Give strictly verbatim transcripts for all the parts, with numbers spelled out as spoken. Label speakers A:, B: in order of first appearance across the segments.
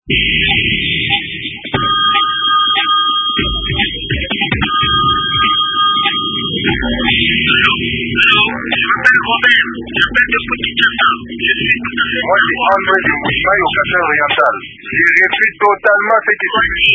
A: Moi, c'est André de Mouchimaï au Café Oriental. J'ai répété totalement ce qui s'est dit.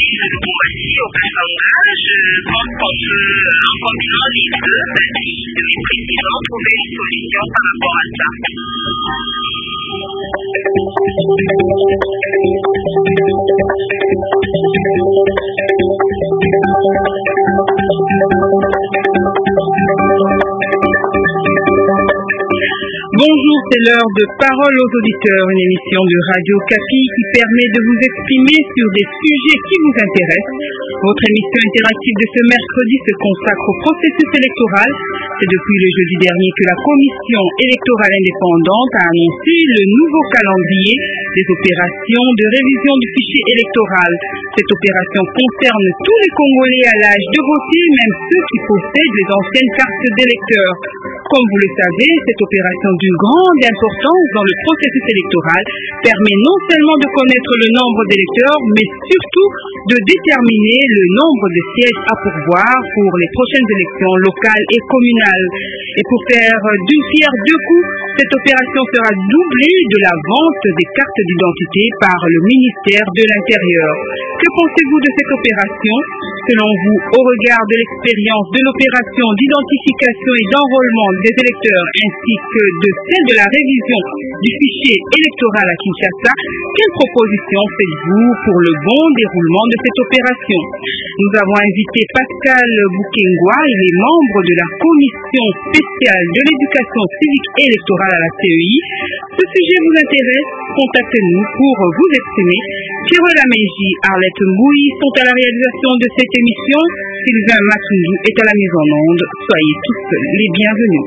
B: Bonjour, c'est l'heure de Parole aux auditeurs, une émission de Radio Capi qui permet de vous exprimer sur des sujets qui vous intéressent. Votre émission interactive de ce mercredi se consacre au processus électoral. C'est depuis le jeudi dernier que la Commission électorale indépendante a annoncé le nouveau calendrier des opérations de révision du fichier électoral. Cette opération concerne tous les Congolais à l'âge de voter, même ceux qui possèdent les anciennes cartes d'électeurs. Comme vous le savez, cette opération d'une grande importance dans le processus électoral permet non seulement de connaître le nombre d'électeurs, mais surtout de déterminer le nombre de sièges à pourvoir pour les prochaines élections locales et communales. Et pour faire d'une pierre deux coups, cette opération sera doublée de la vente des cartes d'identité par le ministère de l'Intérieur. Que pensez-vous de cette opération? Selon vous, au regard de l'expérience de l'opération d'identification et d'enrôlement des électeurs ainsi que de celle de la révision du fichier électoral à Kinshasa, quelles propositions faites-vous pour le bon déroulement de cette opération? Nous avons invité Pascal Boukengwa, il est membre de la commission spéciale de l'éducation civique et électorale à la C E I. Ce sujet vous intéresse? Contactez-nous pour vous exprimer. Pierre Laméji, Arlette Mbouy sont à la réalisation de cette émission. Sylvain Matsundou est à la mise en onde. Soyez tous les bienvenus.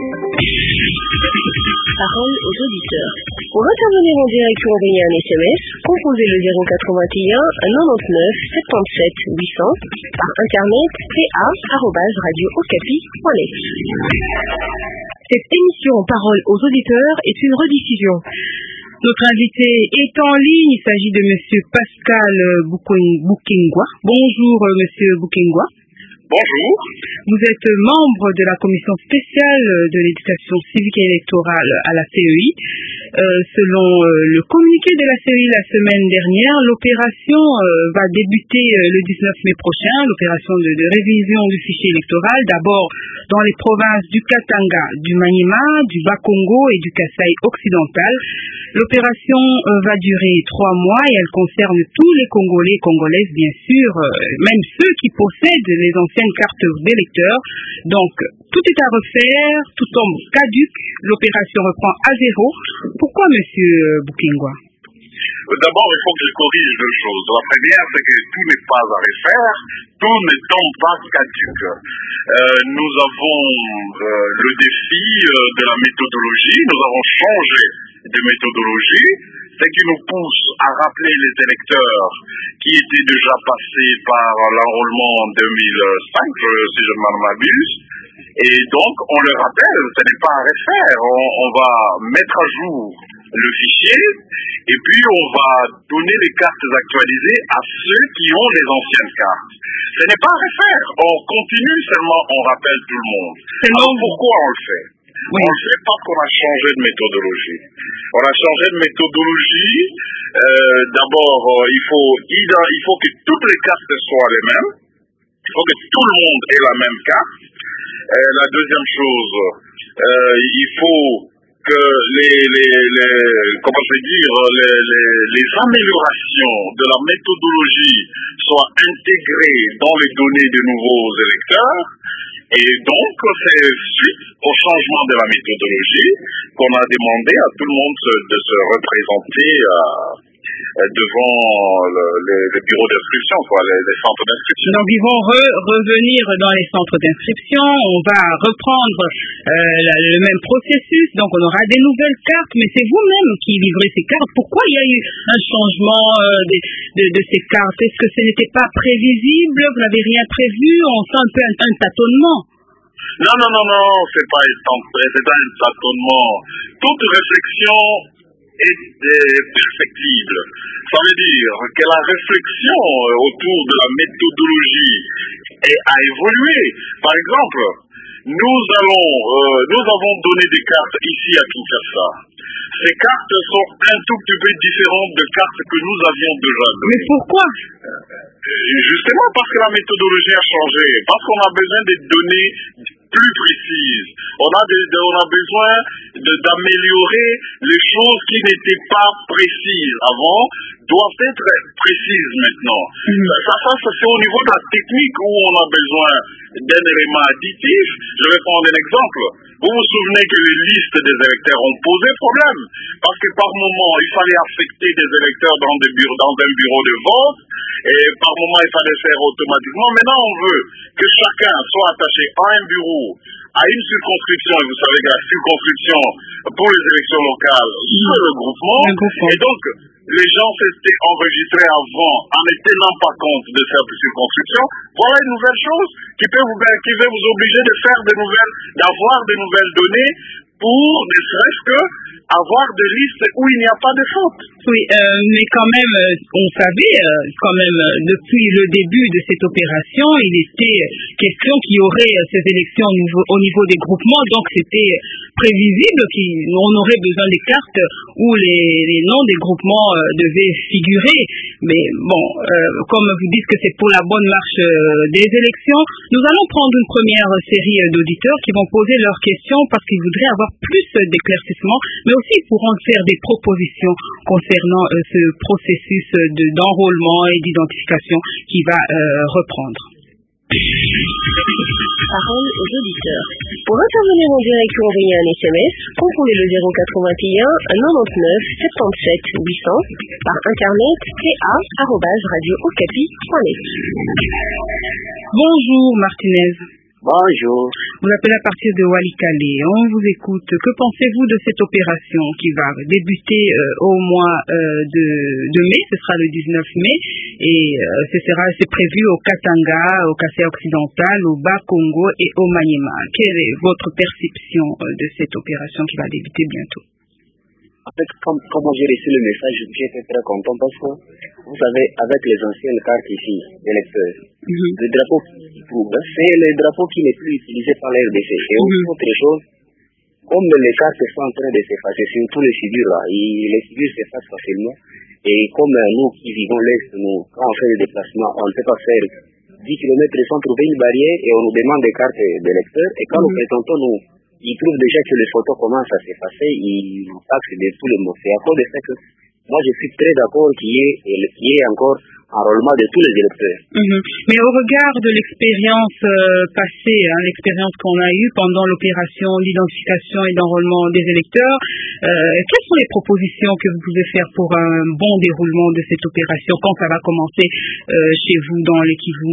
C: Parole aux auditeurs. Pour intervenir en direct ou envoyer un S M S, composez le zéro quatre-vingt-un quatre-vingt-dix-neuf soixante-dix-sept huit cents par internet p a arobase radio okapi point net. Cette émission Parole aux auditeurs est une rediffusion.
B: Notre invité est en ligne, il s'agit de monsieur Pascal Boukengwa. Bonjour monsieur Boukengwa.
A: Bonjour.
B: Vous êtes membre de la commission spéciale de l'éducation civique et électorale à la C E I. Euh, selon euh, le communiqué de la C E I la semaine dernière, l'opération euh, va débuter euh, le dix-neuf mai prochain, l'opération de, de révision du fichier électoral, d'abord dans les provinces du Katanga, du Maniema, du Bas-Congo et du Kasaï occidental. L'opération euh, va durer trois mois et elle concerne tous les Congolais et Congolaises, bien sûr, euh, même ceux qui possèdent les anciennes cartes d'électeurs. Donc, tout est à refaire, tout tombe caduc, l'opération reprend à zéro. Pourquoi, monsieur Boukengwa?
A: D'abord, il faut que je corrige deux choses. La première, c'est que tout n'est pas à refaire, tout ne tombe pas caduc. Euh, nous avons euh, le défi euh, de la méthodologie, nous avons changé de méthodologie, ce qui nous pousse à rappeler les électeurs qui étaient déjà passés par l'enrôlement en deux mille cinq, si je ne m'abuse. Et donc, on le rappelle, ce n'est pas à refaire, on, on va mettre à jour le fichier, et puis on va donner les cartes actualisées à ceux qui ont les anciennes cartes. Ce n'est pas à refaire, on continue seulement, on rappelle tout le monde. Alors pourquoi on le fait? Oui. On le fait parce qu'on a changé de méthodologie. On a changé de méthodologie, euh, d'abord euh, il, faut, il faut que toutes les cartes soient les mêmes, il faut que tout le monde ait la même carte. Euh, la deuxième chose, euh, il faut que les, les, les comment je vais dire, les, les, les améliorations de la méthodologie soient intégrées dans les données des nouveaux électeurs. Et donc, c'est suite au changement de la méthodologie qu'on a demandé à tout le monde de se représenter euh, devant le, le, le bureau d'inscription, quoi, les, les centres d'inscription.
B: Donc ils vont re, revenir dans les centres d'inscription, on va reprendre euh, la, le même processus, donc on aura des nouvelles cartes, mais c'est vous-même qui livrez ces cartes. Pourquoi il y a eu un changement euh, de, de, de ces cartes? Est-ce que ce n'était pas prévisible? Vous n'avez rien prévu? On sent un peu un, un tâtonnement.
A: Non, non, non, non, c'est pas, c'est pas un tâtonnement. Toute réflexion est perfectible. Ça veut dire que la réflexion autour de la méthodologie a évolué. Par exemple, nous allons, euh, nous avons donné des cartes ici à Kinshasa. Ces cartes sont un tout petit peu différentes des cartes que nous avions déjà données.
B: Mais pourquoi?
A: Justement parce que la méthodologie a changé, parce qu'on a besoin de données plus précises. On a, des, on a besoin d'améliorer les choses qui n'étaient pas précises avant, doivent être précises maintenant. Mmh. Ça, ça, ça c'est au niveau de la technique où on a besoin d'un élément additif. Je vais prendre un exemple. Vous vous souvenez que les listes des électeurs ont posé problème, parce que par moment, il fallait affecter des électeurs dans, des bureaux, dans un bureau de vote, et par moment, il fallait faire automatiquement. Maintenant, on veut que chacun soit attaché à un bureau, à une circonscription, et vous savez que la circonscription pour les élections locales, c'est le groupement, et donc, les gens s'étaient enregistrés avant en ne tenant pas compte de cette circonscription. Voilà une nouvelle chose qui peut vous, qui va vous obliger de faire de nouvelles, d'avoir de nouvelles données pour ne serait-ce que avoir des listes où il n'y a pas de faute.
B: Oui, euh, mais quand même, on savait, euh, quand même, depuis le début de cette opération, il était question qu'il y aurait ces élections au niveau, au niveau des groupements, donc c'était prévisible qu'on aurait besoin des cartes où les, les noms des groupements euh, devaient figurer. Mais bon, euh, comme vous dites que c'est pour la bonne marche euh, des élections, nous allons prendre une première série d'auditeurs qui vont poser leurs questions parce qu'ils voudraient avoir plus d'éclaircissements, mais aussi ils pourront faire des propositions concernant euh, ce processus de, d'enrôlement et d'identification qui va euh, reprendre.
C: Parole aux auditeurs. Pour intervenir en direct ou envoyer un S M S, composez le zéro quatre-vingt-un quatre-vingt-dix-neuf soixante-dix-sept huit cents par internet t a arobase radio okapi point net.
B: Bonjour Martinez.
D: Bonjour.
B: Vous appelez à partir de Walikale. On vous écoute. Que pensez-vous de cette opération qui va débuter euh, au mois euh, de, de mai? Ce sera le dix-neuf mai et euh, ce sera c'est prévu au Katanga, au Kassai occidental, au Bas-Congo et au Maniema. Quelle est votre perception euh, de cette opération qui va débuter bientôt?
D: En fait, comme, comme j'ai reçu le message, j'étais très content parce que, vous savez, avec les anciennes cartes ici, d'électeurs, mm-hmm. le drapeau qui trouve, c'est le drapeau qui n'est plus utilisé par la R D C. Et mm-hmm. autre chose, comme les cartes sont en train de s'effacer, surtout les figures là, et les figures s'effacent facilement, et comme euh, nous qui vivons l'Est, nous, quand on fait des déplacements, on ne peut pas faire dix kilomètres sans trouver une barrière, et on nous demande des cartes d'électeurs, et quand mm-hmm. nous présentons, nous, ils trouvent déjà que les photos commencent à s'effacer, ils nous taxent de tous les mots. C'est à cause de ça que moi je suis très d'accord qu'il y ait, qu'il y ait encore enrôlement de tous les électeurs.
B: Mmh. Mais au regard de l'expérience euh, passée, hein, l'expérience qu'on a eue pendant l'opération d'identification et d'enrôlement des électeurs, euh, quelles sont les propositions que vous pouvez faire pour un bon déroulement de cette opération quand ça va commencer euh, chez vous dans le Kivu?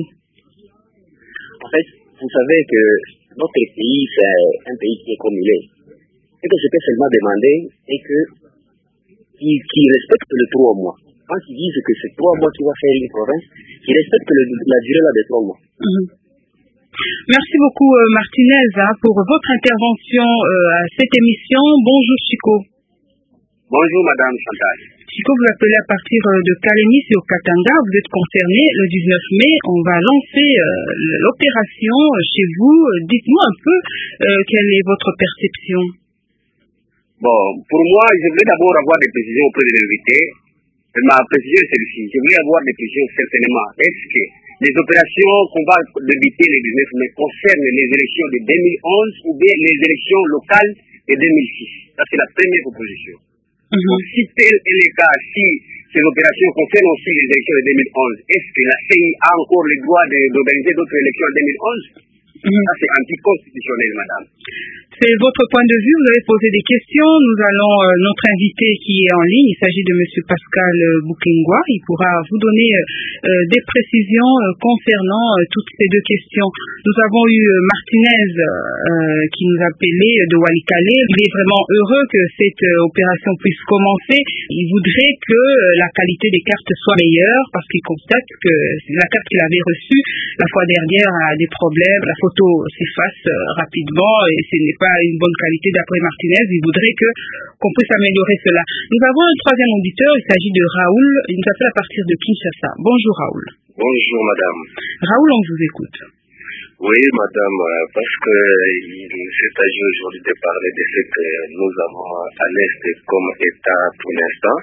D: En fait, vous savez que notre pays, c'est un pays qui est comme il est. Ce que je peux seulement demander, c'est que qu'ils qui respectent les trois mois. Quand ils disent que c'est trois mois qui va faire une province, qu'ils respectent le, la durée là des trois mois.
B: Mmh. Merci beaucoup euh, Martinez hein, pour votre intervention euh, à cette émission. Bonjour Chico.
D: Bonjour Madame Chantal.
B: Chico, vous appelez à partir de Kalemi, c'est au Katanga. Vous êtes concerné le dix-neuf mai. On va lancer euh, l'opération chez vous. Dites-moi un peu euh, quelle est votre perception.
D: Bon, pour moi, je voulais d'abord avoir des précisions auprès de l'invité. Ma précision est celle-ci. Je voulais avoir des précisions certainement. Est-ce que les opérations qu'on va débuter le dix-neuf mai concernent les élections de deux mille onze ou bien les élections locales de deux mille six? Ça, c'est la première proposition. Mm-hmm. Donc, si tel est le cas, si ces opérations concernent aussi les élections de deux mille onze, est-ce que la C I a encore le droit de, d'organiser d'autres élections en deux mille onze? Mm-hmm. Ça, c'est anticonstitutionnel, madame.
B: C'est votre point de vue, vous avez posé des questions. Nous allons, euh, notre invité qui est en ligne, il s'agit de monsieur Pascal euh, Boukengwa. Il pourra vous donner euh, des précisions euh, concernant euh, toutes ces deux questions. Nous avons eu euh, Martinez euh, qui nous appelait de Walikale. Il est vraiment heureux que cette euh, opération puisse commencer. Il voudrait que euh, la qualité des cartes soit meilleure parce qu'il constate que la carte qu'il avait reçue la fois dernière a des problèmes. La photo s'efface euh, rapidement et ce n'est pas pas une bonne qualité d'après Martinez. Il voudrait que qu'on puisse améliorer cela. Nous avons un troisième auditeur, il s'agit de Raoul. Il nous appelle à partir de Kinshasa. Bonjour Raoul.
E: Bonjour madame.
B: Raoul, on vous écoute.
E: Oui madame, parce que il s'est agi aujourd'hui de parler de ce que nous avons à l'Est comme État pour l'instant,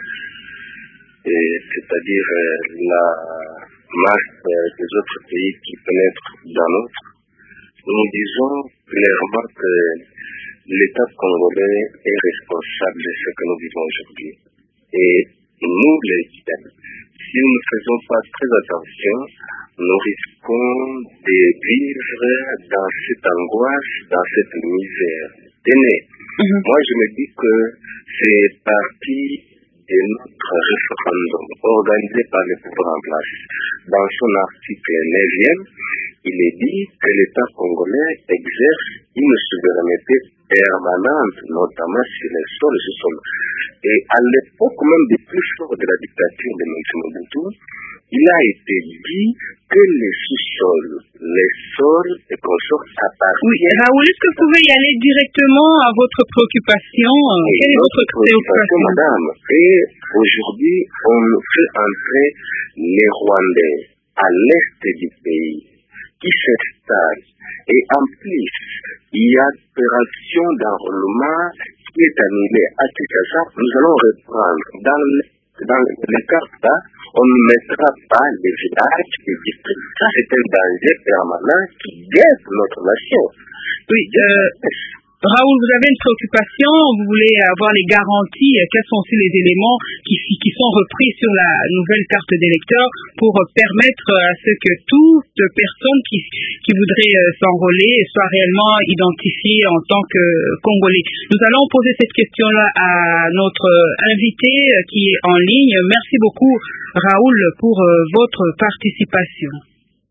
E: c'est-à-dire la masse des autres pays qui pénètrent dans notre. Nous disons clairement que l'État congolais est responsable de ce que nous vivons aujourd'hui. Et nous, les citoyens, si nous ne faisons pas très attention, nous risquons de vivre dans cette angoisse, dans cette misère. Tenez, mm-hmm. moi je me dis que c'est parti de notre référendum organisé par le pouvoir en place. Dans son article neuvième, il est dit que l'État congolais exerce une souveraineté permanente, notamment sur les sols et sous-sols. Et à l'époque même des plus forts de la dictature de Mobutu, il a été dit que les sous-sols, les sols et consorts appartiennent.
B: Oui, Raoul, est-ce que vous pouvez y aller directement à votre préoccupation?
E: Et
B: Quelle est votre préoccupation,
E: madame? Et aujourd'hui, on fait entrer les Rwandais à l'est du pays qui s'installent. Et en plus, il y a l'opération d'enrôlement qui est annulée à Kinshasa. Nous allons reprendre dans le, dans les cartes là, on ne mettra pas les villages et les districts. Ça, c'est un danger permanent qui guette notre nation.
B: Oui, euh, Raoul, vous avez une préoccupation, vous voulez avoir les garanties, quels sont aussi les éléments qui, qui sont repris sur la nouvelle carte d'électeur pour permettre à ce que toute personne qui, qui voudrait s'enrôler soit réellement identifiée en tant que Congolais. Nous allons poser cette question-là à notre invité qui est en ligne. Merci beaucoup, Raoul, pour votre participation.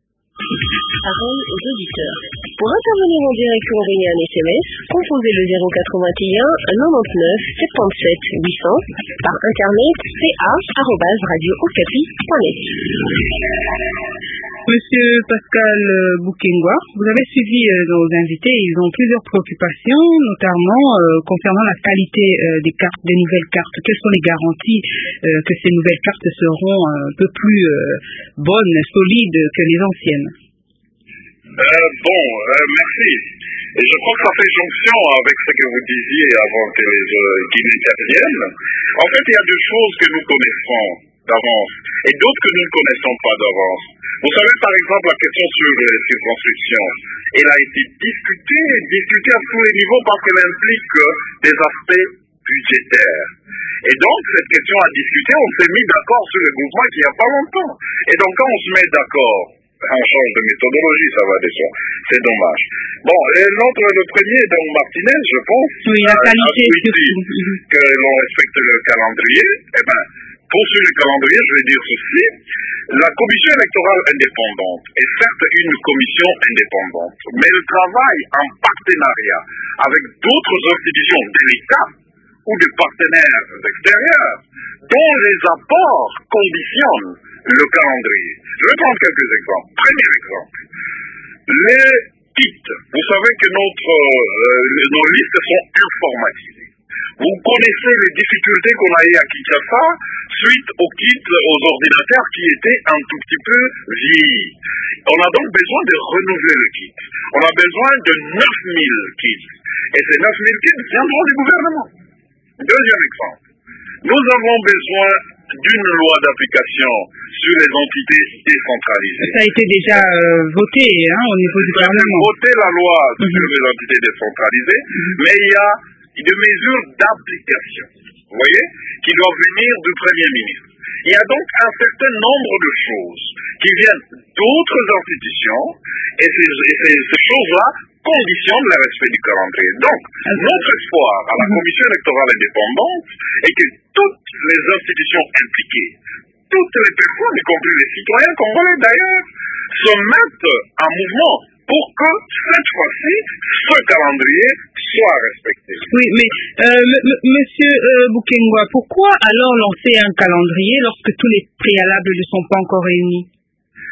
C: Parole aux auditeurs. Pour intervenir en direct ou envoyer un S M S, composez le zéro quatre-vingt-un quatre-vingt-neuf soixante-dix-sept huit cents par internet c a arobase radio okapi point net.
B: Monsieur Pascal Boukengwa, vous avez suivi euh, nos invités. Ils ont plusieurs préoccupations, notamment euh, concernant la qualité euh, des cartes, des nouvelles cartes. Quelles sont les garanties euh, que ces nouvelles cartes seront un peu plus euh, bonnes, solides que les anciennes?
A: Euh, bon, euh, merci. Et je crois que ça fait jonction avec ce que vous disiez avant que les euh, Guinéens interviennent. En fait, il y a deux choses que nous connaissons d'avance et d'autres que nous ne connaissons pas d'avance. Vous savez, par exemple, la question sur les circonscriptions, elle a été discutée, discutée à tous les niveaux parce qu'elle implique des aspects budgétaires. Et donc, cette question à discuter, on s'est mis d'accord sur le mouvement qu'il n'y a pas longtemps. Et donc, quand on se met d'accord, on change de méthodologie, ça va de soi. C'est dommage. Bon, et l'autre, le premier, donc Martinez, je pense,
B: oui, la qualité,
A: a souhaité que l'on respecte le calendrier. Eh bien, pour suivre le calendrier, je vais dire ceci. La commission électorale indépendante est certes une commission indépendante, mais elle travaille en partenariat avec d'autres institutions de l'État ou de partenaires extérieurs dont les apports conditionnent le calendrier. Je vais prendre quelques exemples. Premier exemple, les kits. Vous savez que notre, euh, nos listes sont informatisées. Vous connaissez les difficultés qu'on a eues à Kinshasa suite aux kits, aux ordinateurs qui étaient un tout petit peu vieillis. On a donc besoin de renouveler le kit. On a besoin de neuf mille kits. Et ces neuf mille kits viendront du gouvernement. Deuxième exemple. Nous avons besoin d'une loi d'application sur les entités décentralisées.
B: Ça a été déjà euh, voté hein, au niveau du Parlement.
A: On a voté la loi
B: mm-hmm.
A: sur les entités décentralisées, mm-hmm. mais il y a des mesures d'application, vous voyez, qui doivent venir du Premier ministre. Il y a donc un certain nombre de choses qui viennent d'autres institutions, et ces, et ces, ces choses-là conditionnent le respect du calendrier. Donc, notre espoir à la Commission électorale indépendante est que toutes les institutions impliquées, toutes les personnes, y compris les citoyens congolais d'ailleurs, se mettent en mouvement pour que cette fois-ci, ce calendrier soit respecté.
B: Oui, mais euh, monsieur euh, Boukengwa, pourquoi alors lancer un calendrier lorsque tous les préalables ne sont pas encore réunis?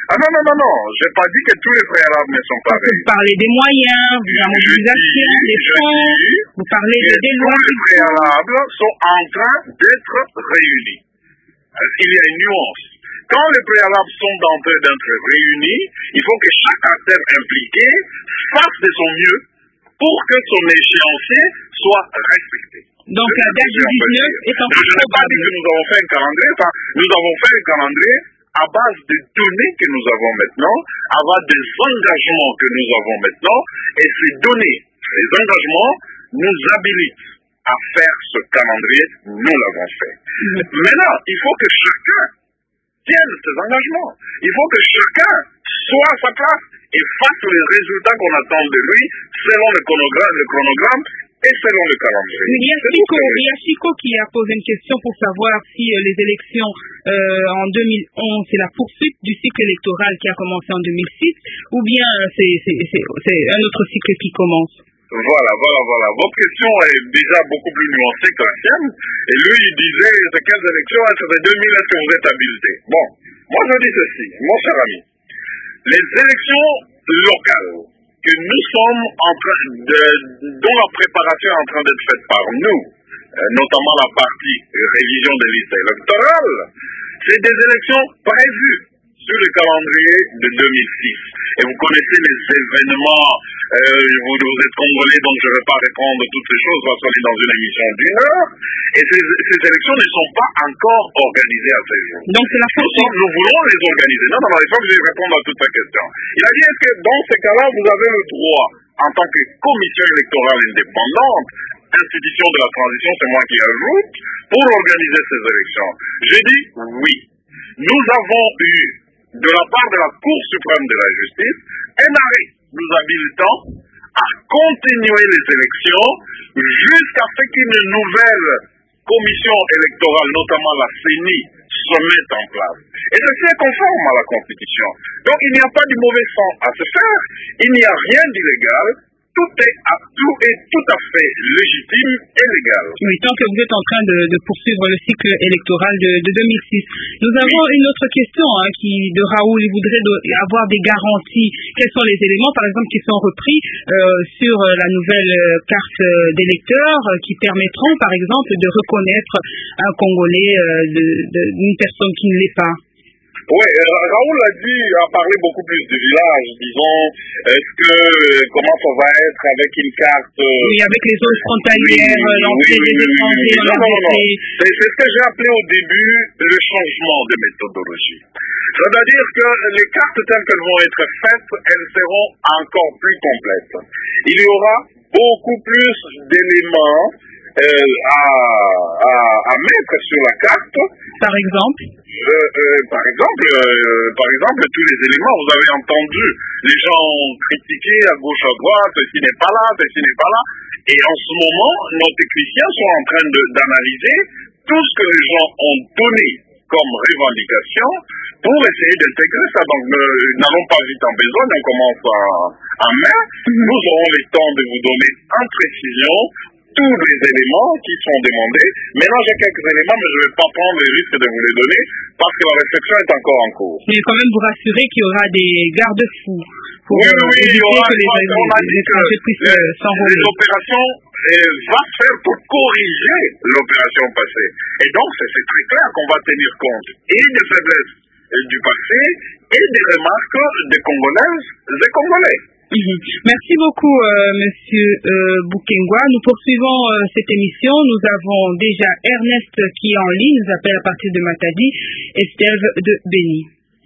A: Ah non, non, non, non, je n'ai pas dit que tous les préalables ne sont pas réunis.
B: Vous parlez des moyens, de la mobilisation, des fonds, vous parlez de, des lois.
A: Tous les préalables sont en train d'être réunis. Il y a une nuance. Quand les préalables sont en train d'être réunis, il faut que chaque acteur impliqué fasse de son mieux pour que son échéancier soit respecté.
B: Donc la date du dix-neuf est encore probable.
A: Je n'ai pas dit que nous avons fait un calendrier, enfin, nous avons fait un calendrier à base des données que nous avons maintenant, à base des engagements que nous avons maintenant, et ces données, ces engagements nous habilitent à faire ce calendrier, nous l'avons fait. Mmh. Maintenant, il faut que chacun tienne ses engagements. Il faut que chacun soit à sa place et fasse les résultats qu'on attend de lui selon le chronogramme, le chronogramme et selon le calendrier.
B: Il y a Chico, il y a Chico qui a posé une question pour savoir si euh, les élections euh, en deux mille onze, c'est la poursuite du cycle électoral qui a commencé en deux mille six, ou bien c'est, c'est, c'est, c'est un autre cycle qui commence.
A: Voilà, voilà, voilà. Votre question est déjà beaucoup plus nuancée que la sienne. Et lui, il disait, c'est quelles élections, ça fait deux mille, est-ce que vous êtes habilité? Bon, moi je dis ceci, mon cher ami. Les élections locales que nous sommes en train de, dont la préparation est en train d'être faite par nous, notamment la partie révision des listes électorales, c'est des élections prévues sur le calendrier de deux mille six. Et vous connaissez les événements, euh, vous, vous êtes congolais, donc je ne vais pas répondre à toutes ces choses, parce qu'on est dans une émission d'une heure, et ces, ces élections ne sont pas encore organisées à ce jour.
B: Donc c'est la faute.
A: Nous, nous voulons les organiser. Non, non, non, il faut que je réponde à toutes ces questions. Il a dit, est-ce que dans ces cas-là, vous avez le droit, en tant que commission électorale indépendante, institution de la transition, c'est moi qui ajoute, pour organiser ces élections? J'ai dit oui. Nous avons eu, de la part de la Cour suprême de la justice, un arrêt nous habilitant à continuer les élections jusqu'à ce qu'une nouvelle commission électorale, notamment la C E N I, se mette en place. Et ceci est conforme à la Constitution. Donc il n'y a pas de mauvais sens à se faire, il n'y a rien d'illégal, tout est, à, tout est tout à fait légitime et légal.
B: Oui, tant que vous êtes en train de, de poursuivre le cycle électoral de, de deux mille six. Nous avons oui. une autre question hein, qui, de Raoul. Il voudrait de, avoir des garanties. Quels sont les éléments, par exemple, qui sont repris euh, sur la nouvelle carte d'électeur euh, qui permettront, par exemple, de reconnaître un Congolais, euh, de, de, d'une personne qui ne l'est pas?
A: Oui, Raoul a dit, a parlé beaucoup plus du village, disons, est-ce que, comment ça va être avec une carte...
B: Oui, avec les zones frontalières, oui, l'entrée
A: oui,
B: des
A: oui,
B: étrangers,
A: oui, oui. Non, non, non, non. C'est, c'est ce que j'ai appelé au début le changement de méthodologie. C'est-à-dire que les cartes telles qu'elles vont être faites, elles seront encore plus complètes. Il y aura beaucoup plus d'éléments euh, à, à, à mettre sur la carte.
B: Par exemple
A: Euh, euh, par exemple, euh, par exemple, tous les éléments, vous avez entendu, les gens ont critiqué à gauche, à droite, ceci n'est pas là, ceci n'est pas là. Et en ce moment, nos techniciens sont en train de, d'analyser tout ce que les gens ont donné comme revendication pour essayer d'intégrer ça. Donc, nous n'avons pas vite en besoin, on commence à, à mai. Nous aurons le temps de vous donner en précision tous les éléments qui sont demandés. Maintenant, j'ai quelques éléments, mais je ne vais pas prendre le risque de vous les donner parce que la réflexion est encore en cours.
B: Mais quand même vous rassurer qu'il y aura des garde-fous pour
A: oui, oui,
B: éviter
A: aura,
B: que les,
A: on a dit que
B: puissent
A: les,
B: s'envoler.
A: Les opérations euh, vont faire pour corriger l'opération passée. Et donc, c'est, c'est très clair qu'on va tenir compte et des faiblesses euh, du passé et des remarques des Congolaises et Congolais.
B: Mmh. Merci beaucoup, euh, Monsieur euh, Boukengwa. Nous poursuivons euh, cette émission. Nous avons déjà Ernest qui est en ligne, nous appelle à partir de Matadi, et Steve de Béni.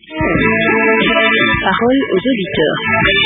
C: Parole aux auditeurs.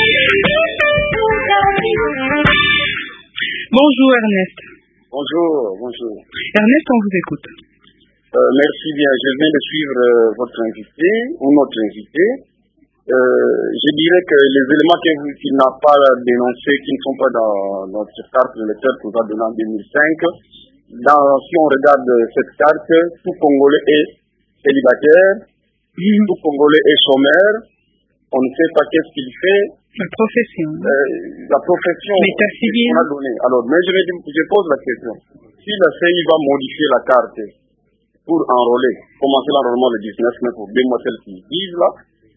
B: Bonjour Ernest.
D: Bonjour, bonjour.
B: Ernest, on vous écoute.
D: Euh, merci bien. Je viens de suivre euh, votre invité ou notre invité. Euh, je dirais que les éléments qu'il n'a pas dénoncés, qui ne sont pas dans, dans cette carte de lecteur qu'on a donnée en deux mille cinq, dans, si on regarde cette carte, tout Congolais est célibataire, mmh. tout Congolais est chômeur, on ne sait pas qu'est-ce qu'il fait.
B: La profession.
D: Euh, la profession
B: l'état civil.
D: qu'on a donnée. Alors, mais je, vais, je pose la question. Si la C I va modifier la carte pour enrôler, commencer l'enrôlement le dix-neuf mai pour demoiselles qui vivent là,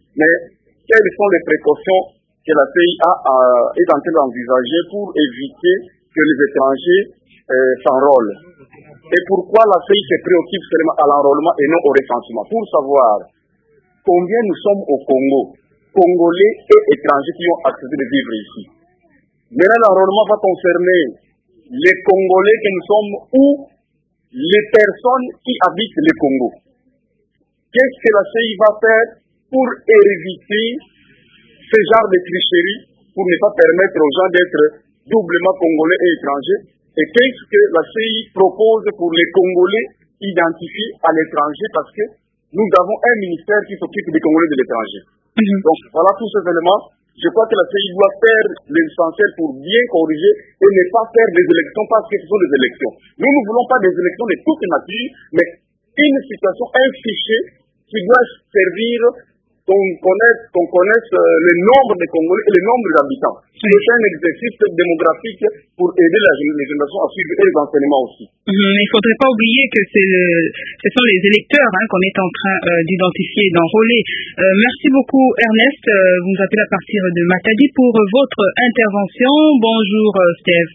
F: Mais quelles sont les précautions que la C I A a, est en train d'envisager pour éviter que les étrangers euh, s'enrôlent? Et pourquoi la C I se préoccupe seulement à l'enrôlement et non au recensement? Pour savoir combien nous sommes au Congo, Congolais et étrangers qui ont accepté de vivre ici. Maintenant, l'enrôlement va concerner les Congolais que nous sommes ou les personnes qui habitent le Congo. Qu'est-ce que la C I va faire pour éviter ce genre de tricherie, pour ne pas permettre aux gens d'être doublement Congolais et étrangers? Et qu'est-ce que la C I propose pour les Congolais identifiés à l'étranger? Parce que nous avons un ministère qui s'occupe des Congolais de l'étranger. Mm-hmm. Donc voilà tous ces éléments. Je crois que la C I doit faire l'essentiel pour bien corriger et ne pas faire des élections parce que ce sont des élections. Nous ne voulons pas des élections de toute nature, mais une situation, un fichier qui doit servir qu'on connaisse, qu'on connaisse euh, le nombre de Congolais et le nombre d'habitants. C'est un exercice démographique pour aider la, les générations à suivre et les enseignements aussi.
B: Mmh, il ne faudrait pas oublier que c'est le, ce sont les électeurs hein, qu'on est en train euh, d'identifier et d'enrôler. Euh, merci beaucoup Ernest. Euh, vous nous appelez à partir de Matadi pour votre intervention. Bonjour euh, Steve.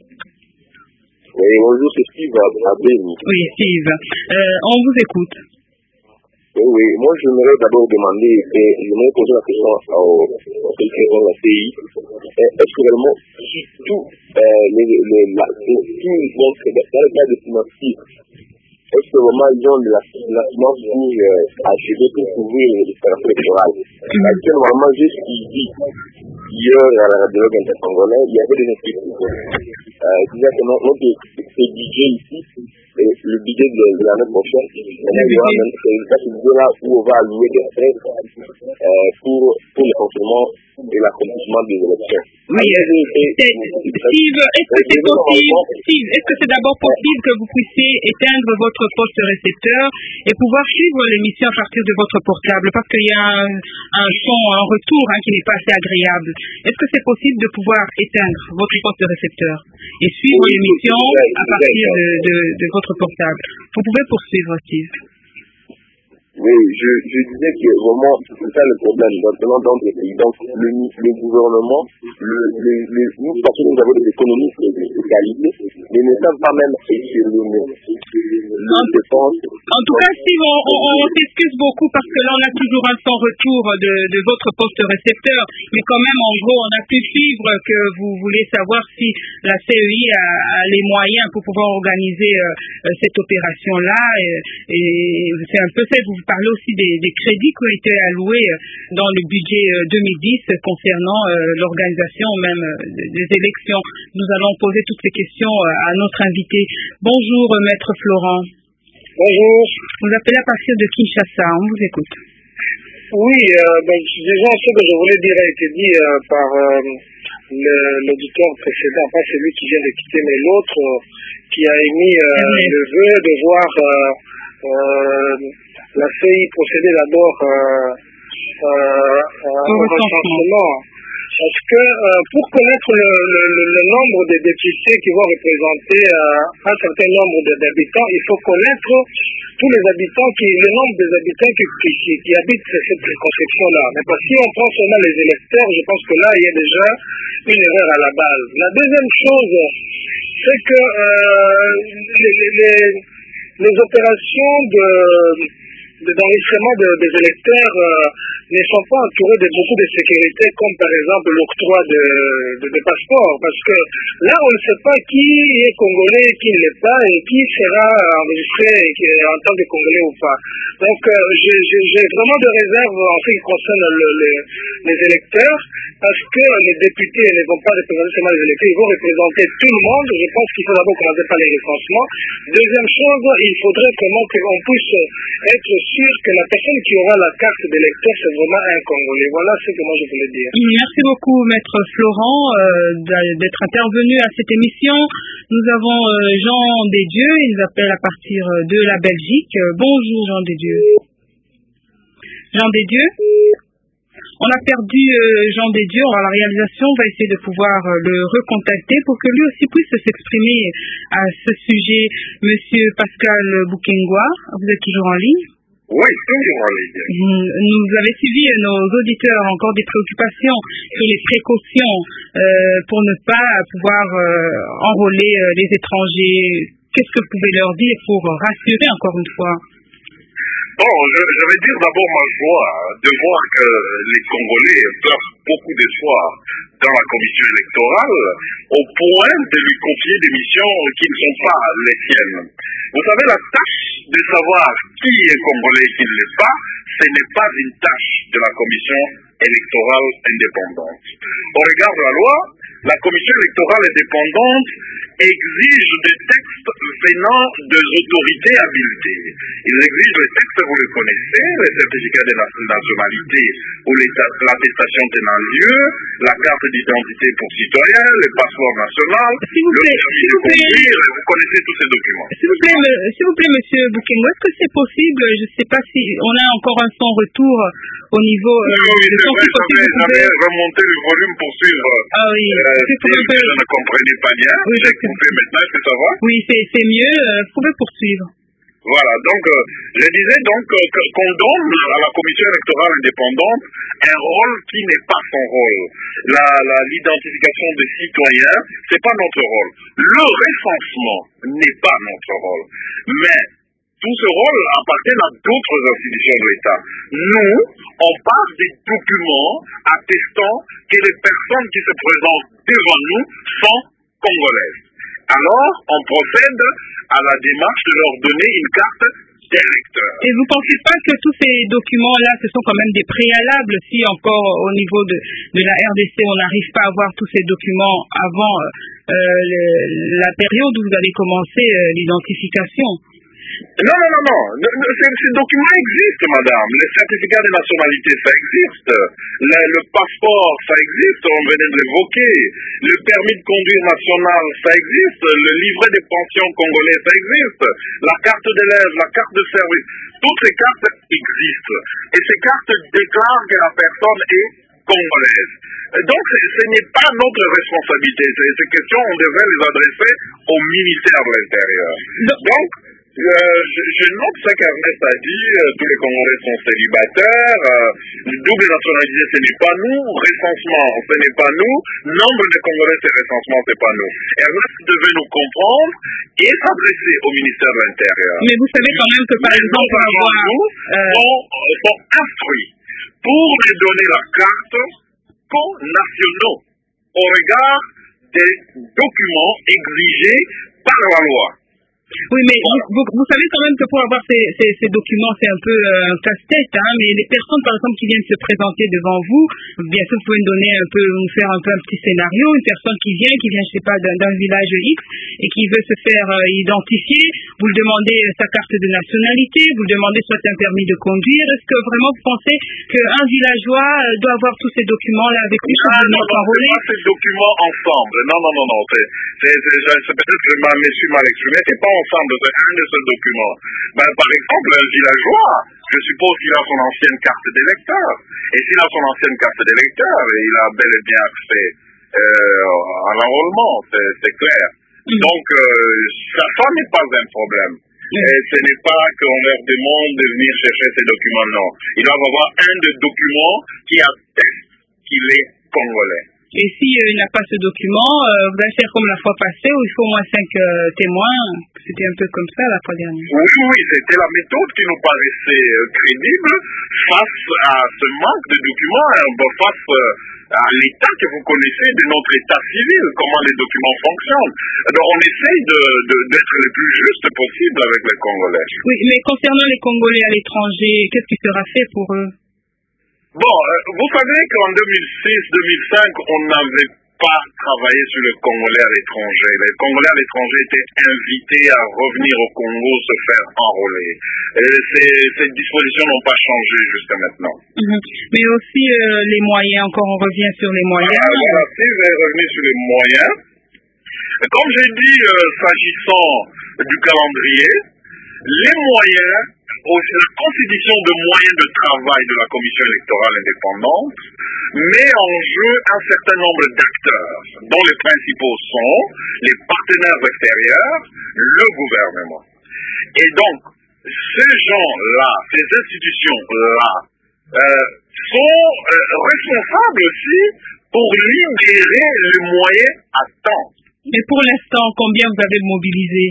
E: Oui, bonjour, c'est Steve Abéni.
B: Oui, Steve. Euh, on vous écoute.
E: Oui, oui. Moi, j'aimerais d'abord demander, et j'aimerais poser la question au président de la C I. Est-ce que vraiment, si tout, euh, les, les, la, tout, donc, dans le cas de financier, est-ce que vraiment ils ont de la, de la finance pour euh, acheter, pour couvrir les opérations électorales? Parce que normalement, juste ce qu'il dit hier à la radiologue intercongolais, il y avait des inquiétudes. Euh, c'est-à-dire que notre budget ici, et le budget de, de l'année prochaine, maintenant, il y aura même ce budget-là où on va allouer des frais euh, pour, pour le fonctionnement et l'accomplissement des élections.
B: Oui, euh, Steve, est-ce que c'est possible, Steve, est-ce que c'est d'abord possible que vous puissiez éteindre votre poste récepteur et pouvoir suivre l'émission à partir de votre portable? Parce qu'il y a un, un son, un retour hein, qui n'est pas assez agréable. Est-ce que c'est possible de pouvoir éteindre votre poste récepteur et suivre oui, l'émission à partir de, de, de votre portable? Vous pouvez poursuivre, Steve.
E: Oui, je, je disais que vraiment, c'est ça le problème maintenant dans les pays. Donc, le, le gouvernement, le, le, le, nous pensons que nous avons des économistes de, de qualité, mais ne savent pas même écrire le mot.
B: En tout cas, Steve, on, on, on s'excuse beaucoup parce que là, on a toujours un sans retour de, de votre poste récepteur. Mais quand même, en gros, on a pu suivre que vous voulez savoir si la C E I a, a les moyens pour pouvoir organiser euh, cette opération-là. Et, et c'est un peu ça, vous parlez aussi des, des crédits qui ont été alloués dans le budget deux mille dix concernant euh, l'organisation même euh, des élections. Nous allons poser toutes ces questions à notre invité. Bonjour, Maître Florent.
G: Bonjour.
B: Vous appelez à partir de Kinshasa, on vous écoute.
G: Oui, euh, ben, déjà ce que je voulais dire a été dit euh, par euh, l'auditeur précédent, pas celui qui vient de quitter, mais l'autre euh, qui a émis euh, oui. le vœu de voir euh, euh, la C I procéder d'abord euh, euh, au recensement. Parce que euh, pour connaître le, le, le nombre de députés qui vont représenter euh, un certain nombre d'habitants, il faut connaître tous les habitants, qui, le nombre des habitants qui, qui, qui, qui habitent cette circonscription-là. Mais parce que si on prend seulement les électeurs, je pense que là, il y a déjà une erreur à la base. La deuxième chose, c'est que euh, les, les, les opérations de... d'enregistrement de, des électeurs euh, ne sont pas entourés de beaucoup de sécurité, comme par exemple l'octroi de, de, de passeports, parce que là on ne sait pas qui est congolais, qui ne l'est pas, et qui sera enregistré en tant que congolais ou pas. Donc euh, j'ai vraiment de réserves en ce qui concerne le, le, les électeurs, parce que les députés ne vont pas représenter seulement les électeurs, ils vont représenter tout le monde. Je pense qu'il faut d'abord commencer par les recensements. Deuxième chose, il faudrait vraiment qu'on puisse être sûr que la personne qui aura la carte d'électeur, c'est vraiment un Congolais. Voilà ce que moi je voulais dire.
B: Merci beaucoup, Maître Florent, euh, d'être intervenu à cette émission. Nous avons euh, Jean Desdieux, il nous appelle à partir de la Belgique. Bonjour, Jean Desdieux. Jean Desdieux. On a perdu euh, Jean Desdieux. Alors la réalisation va essayer de pouvoir euh, le recontacter pour que lui aussi puisse s'exprimer à ce sujet. Monsieur Pascal Boukengwa, vous êtes toujours en ligne?
A: Oui, toujours en ligne.
B: Nous avez suivi nos auditeurs encore des préoccupations sur les précautions euh, pour ne pas pouvoir euh, enrôler euh, les étrangers. Qu'est-ce que vous pouvez leur dire pour rassurer encore une fois?
A: Bon, je, je vais dire d'abord ma joie de voir que les Congolais pleurent beaucoup d'espoir dans la commission électorale au point de lui confier des missions qui ne sont pas les siennes. Vous savez, la tâche de savoir qui est Congolais et qui ne l'est pas, ce n'est pas une tâche de la commission électorale indépendante. Au regard de la loi, la commission électorale indépendante exige des textes venant des autorités habilitées. Ils exigent les textes, vous les connaissez, les certificats de nationalité ou l'attestation tenant lieu, la carte d'identité pour citoyens, le passeport national,
B: s'il vous plaît,
A: le permis de conduire, vous connaissez tous ces documents.
B: S'il vous plaît, me, s'il vous plaît, monsieur Boukengo, est-ce que c'est possible, je ne sais pas si on a encore un son retour au niveau euh,
A: oui, oui,
B: de son
A: vrai,
B: possible,
A: j'avais,
B: pouvez...
A: j'avais remonté le volume pour suivre.
B: Ah oui,
A: euh, si
B: peu...
A: je ne comprenais pas bien,
B: oui,
A: j'ai coupé maintenant, est-ce que ça va?
B: Oui, c'est, c'est mieux, euh, vous pouvez poursuivre.
A: Voilà, donc euh, je disais donc euh, qu'on donne à la commission électorale indépendante un rôle qui n'est pas son rôle. La, la, l'identification des citoyens, c'est pas notre rôle. Le recensement n'est pas notre rôle. Mais tout ce rôle appartient à d'autres institutions de l'État. Nous, on parle des documents attestant que les personnes qui se présentent devant nous sont congolaises. Alors, on procède à la démarche de leur donner une carte d'électeur.
B: Et vous ne pensez pas que tous ces documents-là, ce sont quand même des préalables si encore au niveau de, de la R D C, on n'arrive pas à avoir tous ces documents avant euh, le, la période où vous allez commencer euh, l'identification?
A: Non, non, non, non. Le, le, ces, ces documents existent, madame. Les certificats de nationalité, ça existe. Le, le passeport, ça existe, on venait de l'évoquer. Le permis de conduire national, ça existe. Le livret de pension congolais, ça existe. La carte d'élève, la carte de service, toutes ces cartes existent. Et ces cartes déclarent que la personne est congolaise. Donc, ce n'est pas notre responsabilité. Ces, ces questions, on devrait les adresser au ministère de l'Intérieur. Donc, Euh, je, je note ce qu'Ernest a dit, euh, tous les Congolais sont célibataires, euh, double nationalité ce n'est pas nous, recensement ce n'est pas nous, nombre de Congolais c'est recensement c'est pas nous. Ernest devait nous comprendre et s'adresser au ministère de l'Intérieur.
B: Mais vous savez quand même que par
A: Mais
B: exemple,
A: nos
B: avoir,
A: euh... sont, sont instruits pour les donner la carte co-nationaux au regard des documents exigés par la loi.
B: Oui, mais vous, vous, vous savez quand même que pour avoir ces, ces, ces documents, c'est un peu euh, un casse-tête, hein, mais les personnes, par exemple, qui viennent se présenter devant vous, bien sûr, vous pouvez nous donner un peu, nous faire un peu un petit scénario, une personne qui vient, qui vient, je sais pas, d'un, d'un village X, et qui veut se faire euh, identifier, vous lui demandez sa carte de nationalité, vous lui demandez soit un permis de conduire, est-ce que vraiment vous pensez qu'un villageois euh, doit avoir tous ces documents-là avec lui?
A: Ah non, non, non, c'est pas ces documents ensemble, non, non, non, non, c'est, c'est, c'est, c'est peut-être que ma monsieur mal exprimé, c'est pas ensemble, c'est un de ces documents. Ben, par exemple, un villageois, je suppose qu'il a son ancienne carte d'électeur. Et s'il a son ancienne carte d'électeur, il a bel et bien accès euh, à l'enrôlement, c'est, c'est clair. Mm. Donc, euh, ça, ça n'est pas un problème. Mm. Et ce n'est pas qu'on leur demande de venir chercher ces documents, non. Ils doivent avoir un des documents qui atteste qu'il est congolais.
B: Et si euh, il n'a pas ce document, euh, vous allez faire comme la fois passée où il faut au moins cinq euh, témoins. C'était un peu comme ça la fois dernière.
A: Oui, oui, c'était la méthode qui nous paraissait euh, crédible face à ce manque de documents, hein, face euh, à l'état que vous connaissez de notre état civil, comment les documents fonctionnent. Alors on essaye de, de, d'être le plus juste possible avec les Congolais.
B: Oui, mais concernant les Congolais à l'étranger, qu'est-ce qui sera fait pour eux?
A: Bon, euh, vous savez qu'en deux mille six deux mille cinq, on n'avait pas travaillé sur les Congolais à l'étranger. Les Congolais à l'étranger étaient invités à revenir au Congo se faire enrôler. Et ces, ces dispositions n'ont pas changé jusqu'à maintenant.
B: Mmh. Mais aussi euh, les moyens, encore on revient sur les moyens.
A: Ah, voilà, si je vais revenir sur les moyens. Comme j'ai dit, euh, s'agissant du calendrier, les moyens, la constitution de moyens de travail de la commission électorale indépendante met en jeu un certain nombre d'acteurs, dont les principaux sont les partenaires extérieurs, le gouvernement. Et donc, ces gens-là, ces institutions-là, euh, sont euh, responsables aussi pour libérer les moyens à temps.
B: Mais pour l'instant, combien vous avez mobilisé?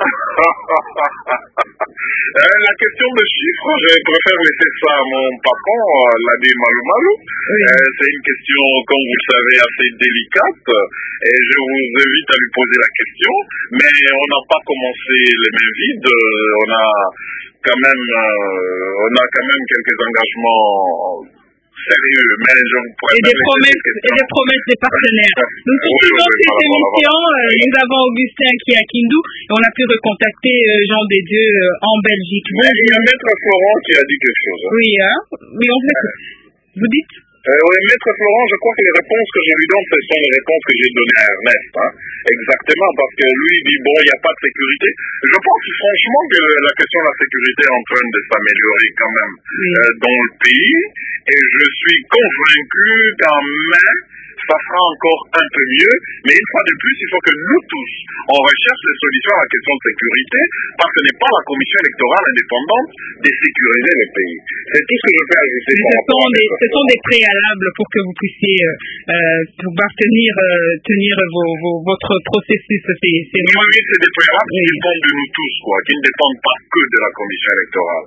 A: Euh, la question de chiffres, je préfère laisser ça à mon patron, euh, l'Adi Malou Malou. Oui. Euh, c'est une question, comme vous le savez, assez délicate, et je vous invite à lui poser la question, mais on n'a pas commencé les mains vides, on a quand même, euh, on a quand même quelques engagements sérieux, mais je vous pourrais
B: et des promesses et des promesses des partenaires. Nous continuons oui, oui, cette voilà, émission. Voilà, voilà. Nous avons Augustin qui est à Kindu et on a pu recontacter Jean des Dieux en Belgique.
A: Mais il y a Maître Florent qui a dit quelque chose. Hein.
B: Oui, hein. Oui, on fait. Euh. Vous dites?
A: Euh, oui, Maître Florent, je crois que les réponses que je lui donne, ce sont les réponses que j'ai données à Ernest. Hein. Exactement, parce que lui dit, bon, il n'y a pas de sécurité. Je pense franchement que la question de la sécurité est en train de s'améliorer quand même oui. euh, dans le pays. Et je suis convaincu qu'en mai, ça sera encore un peu mieux. Mais une fois de plus, il faut que nous tous, on recherche des solutions à la question de sécurité, parce que ce n'est pas la commission électorale indépendante de sécuriser le pays. C'est tout ce que je peux ajouter.
B: Ce sont, des, ce sont des préalables pour que vous puissiez euh, pouvoir tenir, euh, tenir vos, vos, votre processus. C'est, c'est
A: oui, oui, c'est des préalables qui dépendent de nous tous, quoi, qui ne dépendent pas que de la commission électorale.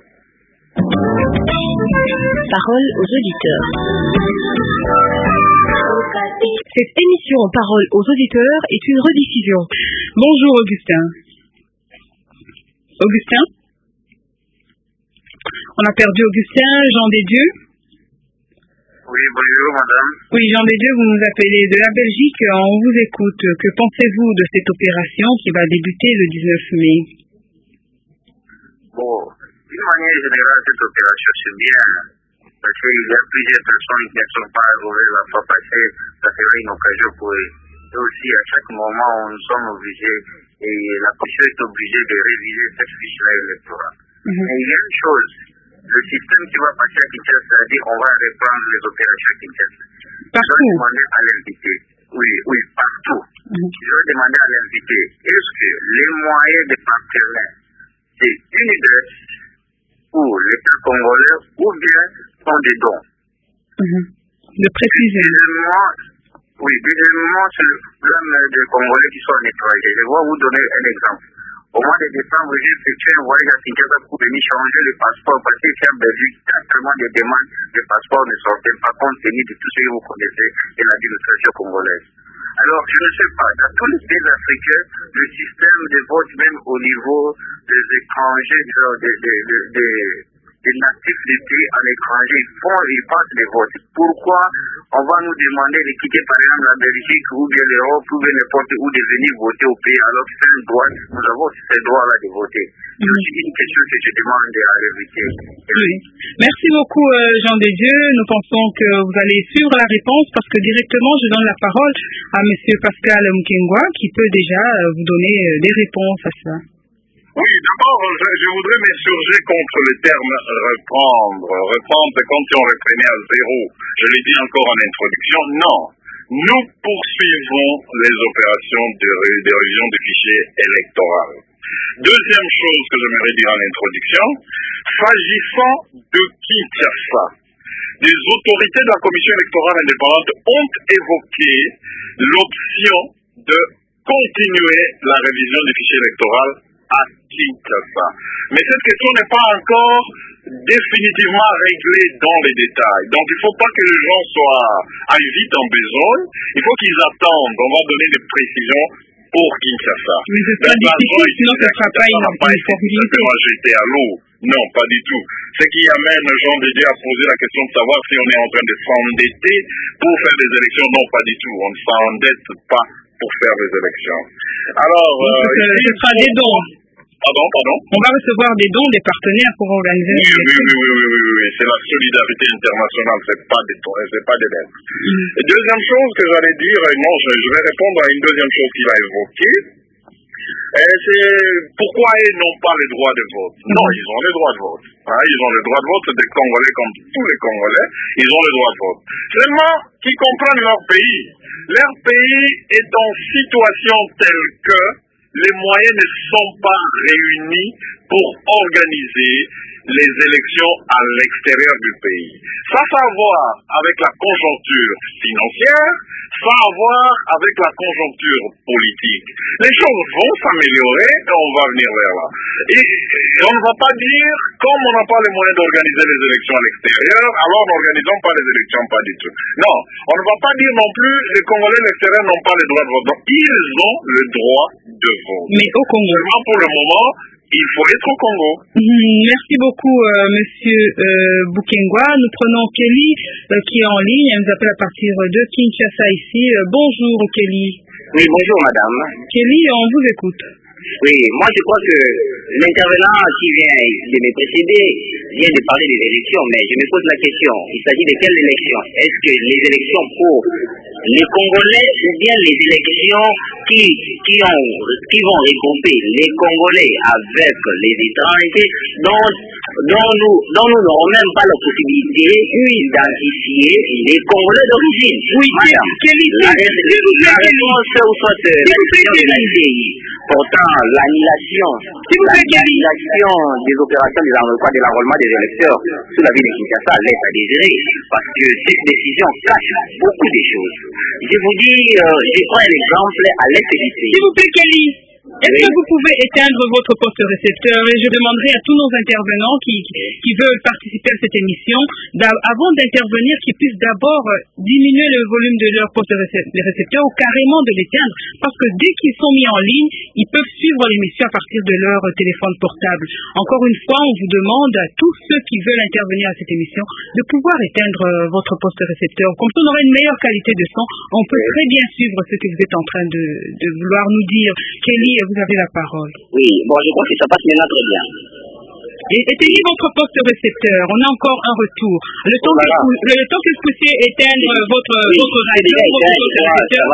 C: Parole aux auditeurs. Cette émission Parole aux auditeurs est une rediffusion.
B: Bonjour Augustin. Augustin? On a perdu Augustin. Jean des Dieux?
H: Oui, bonjour madame.
B: Oui, Jean des Dieux, vous nous appelez de la Belgique. On vous écoute. Que pensez-vous de cette opération qui va débuter le dix-neuf mai?
H: Bon, d'une manière générale, cette opération c'est bien. Parce qu'il y a plusieurs personnes qui ne sont pas arrivées la fois passée, ça serait une occasion pour eux. Et aussi, à chaque moment où nous sommes obligés, et la commission est obligée de réviser cette fiche-là électorale. Mm-hmm. Mais il y a une chose, le système qui va passer à Kinshasa, c'est-à-dire on va reprendre les opérations à Kinshasa.
B: Partout.
H: Je vais demander à l'invité, oui, oui, partout. Mm-hmm. Je vais demander à l'invité, est-ce que les moyens des partenaires, c'est une idée pour l'État congolais ou bien sont des dons.
B: Mmh. De préciser.
H: Deuxièmement, oui, deuxièmement, c'est le problème des Congolais qui sont en étranger. Je vais vous donner un exemple. Au mois de décembre, j'ai effectué un voyage à Kinshasa pour venir changer le passeport parce que c'est en Belgique, il y a tellement de demandes, le passeport ne sortait pas compte tenu de tout ce que vous connaissez de l'administration congolaise. Alors, je ne sais pas, dans tous les pays africains, le système de vote, même au niveau des étrangers, des, des, des, des, des natifs des pays en étranger, ils font, ils passent des votes. Pourquoi on va nous demander de quitter par exemple la Belgique ou bien l'Europe ou bien n'importe où de venir voter au pays alors que c'est un droit, nous avons ce droit-là de voter. C'est aussi une question que je demande à l'éviter.
B: Oui. Merci beaucoup Jean des Dieux. Nous pensons que vous allez suivre la réponse parce que directement je donne la parole à M. Pascal Mukengwa qui peut déjà vous donner des réponses à ça.
A: Oui, d'abord, je, je voudrais m'insurger contre le terme reprendre. Reprendre, c'est comme si on reprenait à zéro. Je l'ai dit encore en introduction. Non. Nous poursuivons les opérations de, de révision des fichiers électoraux. Deuxième chose que j'aimerais dire en introduction, s'agissant de Kinshasa, les autorités de la commission électorale indépendante ont évoqué l'option de continuer la révision des fichiers électoraux à Kinshasa. Mais cette question n'est pas encore définitivement réglée dans les détails. Donc il ne faut pas que les gens soient aillent vite en besogne. Il faut qu'ils attendent. On va donner des précisions pour Kinshasa.
B: Mais ce sera difficile, sinon ce ne sera pas une possibilité.
A: On va jeter à l'eau. Non, pas du tout. Ce qui amène Jean de Dieu à poser la question de savoir si on est en train de s'endetter pour faire des élections. Non, pas du tout. On ne s'endette pas pour faire des élections. Alors,
B: euh, ce, ici, ce sera des dons.
A: Pardon, pardon.
B: On va recevoir des dons des partenaires pour organiser.
A: Oui, oui, oui, oui, oui, oui, oui, oui. C'est la solidarité internationale, c'est pas des dons, c'est pas des dettes. Mm. Et deuxième chose que j'allais dire, non, je, je vais répondre à une deuxième chose qu'il a évoquée. Et c'est pourquoi ils n'ont pas le droit de vote. Mm. Non, ils ont le droit de vote. Hein, ils ont le droit de vote, c'est des Congolais comme tous les Congolais, ils ont le droit de vote. Seulement qu'ils comprennent leur pays. Leur pays est en situation telle que les moyens ne sont pas réunis pour organiser les élections à l'extérieur du pays. Ça a à voir avec la conjoncture financière, ça a à voir avec la conjoncture politique. Les choses vont s'améliorer et on va venir vers là. Et on ne va pas dire, comme on n'a pas les moyens d'organiser les élections à l'extérieur, alors n'organisons pas les élections, pas du tout. Non, on ne va pas dire non plus, les Congolais de l'extérieur n'ont pas le droit de vote. Donc, ils ont le droit de vote.
B: Mais au Congo.
A: Seulement pour le moment, il faut être au Congo.
B: Mmh, merci beaucoup, euh, Monsieur euh, Boukengwa. Nous prenons Kelly euh, qui est en ligne. Elle nous appelle à partir de Kinshasa ici. Euh, bonjour, Kelly.
I: Oui, bonjour, madame.
B: Kelly, on vous écoute.
I: Oui, moi je crois que l'intervenant qui vient de me précéder vient de parler des élections, mais je me pose la question, il s'agit de quelles élections? Est-ce que les élections pour les Congolais ou bien les élections qui, qui, ont, qui vont regrouper les Congolais avec les étrangers dont, dont nous dont nous n'aurons même pas la possibilité d'identifier les Congolais d'origine?
B: Oui,
I: madame,
B: Kelly,
I: la, la réponse ou soit l'élection de la C I, pourtant l'annulation l'annulation des opérations de l'enrôlement des électeurs sous la ville de Kinshasa laisse à désirer, parce que cette décision cache beaucoup de choses. Je vous dis, euh, je prends un exemple à l'est du pays.
B: S'il vous plaît, Kelly, est-ce oui. que vous pouvez éteindre votre poste récepteur? Et je demanderai à tous nos intervenants qui, qui veulent participer à cette émission, avant d'intervenir, qu'ils puissent d'abord diminuer le volume de leur poste récepteur ou carrément de l'éteindre, parce que dès qu'ils sont mis en ligne, ils peuvent suivre l'émission à partir de leur téléphone portable. Encore une fois, on vous demande à tous ceux qui veulent intervenir à cette émission de pouvoir éteindre votre poste récepteur. Comme ça, on aura une meilleure qualité de son. On peut très bien suivre ce que vous êtes en train de, de vouloir nous dire. Kelly, vous avez la parole.
I: Oui, bon, je crois que ça passe maintenant très bien.
B: Éteignez votre poste récepteur. On a encore un retour. Le temps, voilà. que, vous, le temps que vous puissiez éteindre oui. votre,
I: oui.
B: votre radio,
I: oui.
B: votre poste récepteur.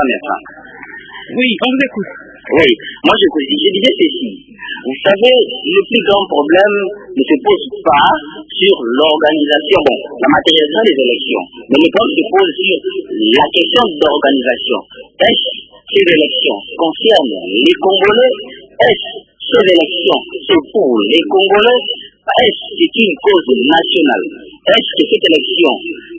B: Oui, on vous écoute.
I: Oui, moi je, je disais ceci. Vous savez, le plus grand problème ne se pose pas sur l'organisation, bon, la matérialisation des élections, mais le problème se pose sur la question d'organisation. Est-ce que ces élections concernent les Congolais? Est-ce que ces élections sont pour les Congolais? Est-ce que c'est une cause nationale? Est-ce que cette élection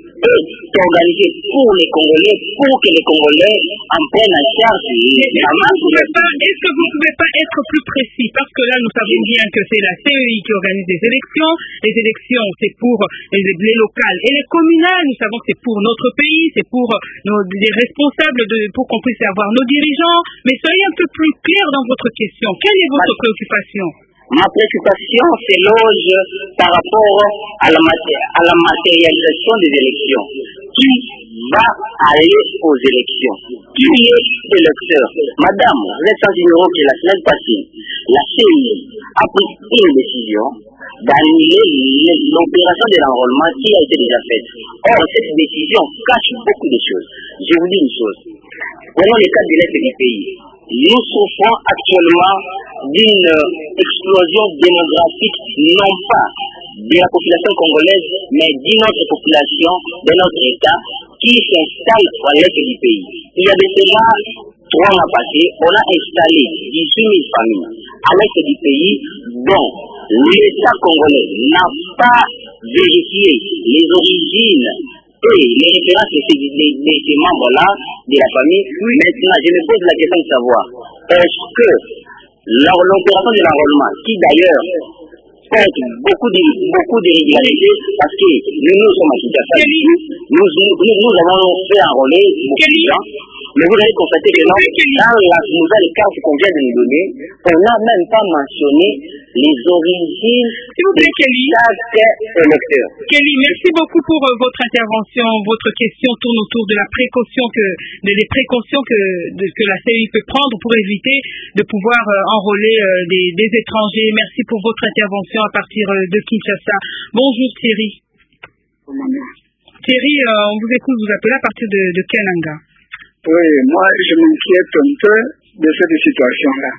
I: est organisée pour les Congolais, pour que les Congolais en prennent en charge la masse?
B: Est-ce que vous ne pouvez pas être plus précis? Parce que là, nous savons bien que c'est la C E I qui organise les élections. Les élections, c'est pour les, les locales et les communales. Nous savons que c'est pour notre pays, c'est pour nos, les responsables, de, pour qu'on puisse avoir nos dirigeants. Mais soyez un peu plus clair dans votre question. Quelle est votre Ma... préoccupation?
I: Ma préoccupation s'éloge par rapport à la, à la matérialisation des élections. Qui va aller aux élections? Qui est électeur? Madame, vous êtes sans ignorer que la semaine passée, la C I a pris une décision d'annuler l'opération de l'enrôlement qui a été déjà faite. Or, cette décision cache beaucoup de choses. Je vous dis une chose. Prenons le cas de l'Est du pays. Nous souffrons actuellement d'une explosion démographique, non pas de la population congolaise, mais d'une autre population de notre État qui s'installe à l'est du pays. Il y a de cela trois mois passés, on a installé dix-huit mille familles à l'est du pays, dont l'État congolais n'a pas vérifié les origines et les références de ces, de, de ces membres-là de la famille. Maintenant, je me pose la question de savoir, est-ce que l'opération de l'enrôlement, qui d'ailleurs porte beaucoup de beaucoup d'irrégularités, parce que nous, nous sommes à Kinshasa, nous, nous, nous avons fait enrôler beaucoup de gens, mais vous avez constaté que dans, dans la nouvelle carte qu'on vient de nous donner, on n'a même pas mentionné les origines de chaque électeur.
B: Kelly, merci beaucoup pour uh, votre intervention. Votre question tourne autour de la précaution que, de, des précautions que, de, que la C E I peut prendre pour éviter de pouvoir uh, enrôler uh, des, des étrangers. Merci pour votre intervention à partir uh, de Kinshasa. Bonjour Thierry.
J: Bonjour.
B: Thierry, uh, on vous écoute, vous appelez à partir de, de Kenanga.
J: Oui, moi je m'inquiète un peu de cette situation-là.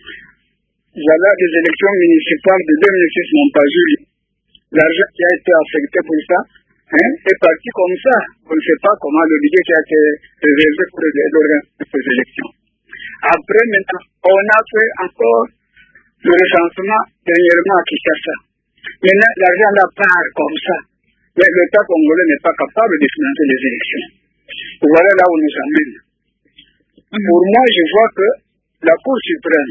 J: Voilà, des élections municipales de deux mille six n'ont pas eu. L'argent qui a été affecté pour ça hein, est parti comme ça. On ne sait pas comment le budget qui a été réservé pour l'organisation des élections. Après, maintenant, on a fait encore le recensement dernièrement à Kinshasa. Maintenant, l'argent là part comme ça. Mais l'État congolais n'est pas capable de financer les élections. Voilà là où nous amène. Mm-hmm. Pour moi, je vois que la Cour suprême,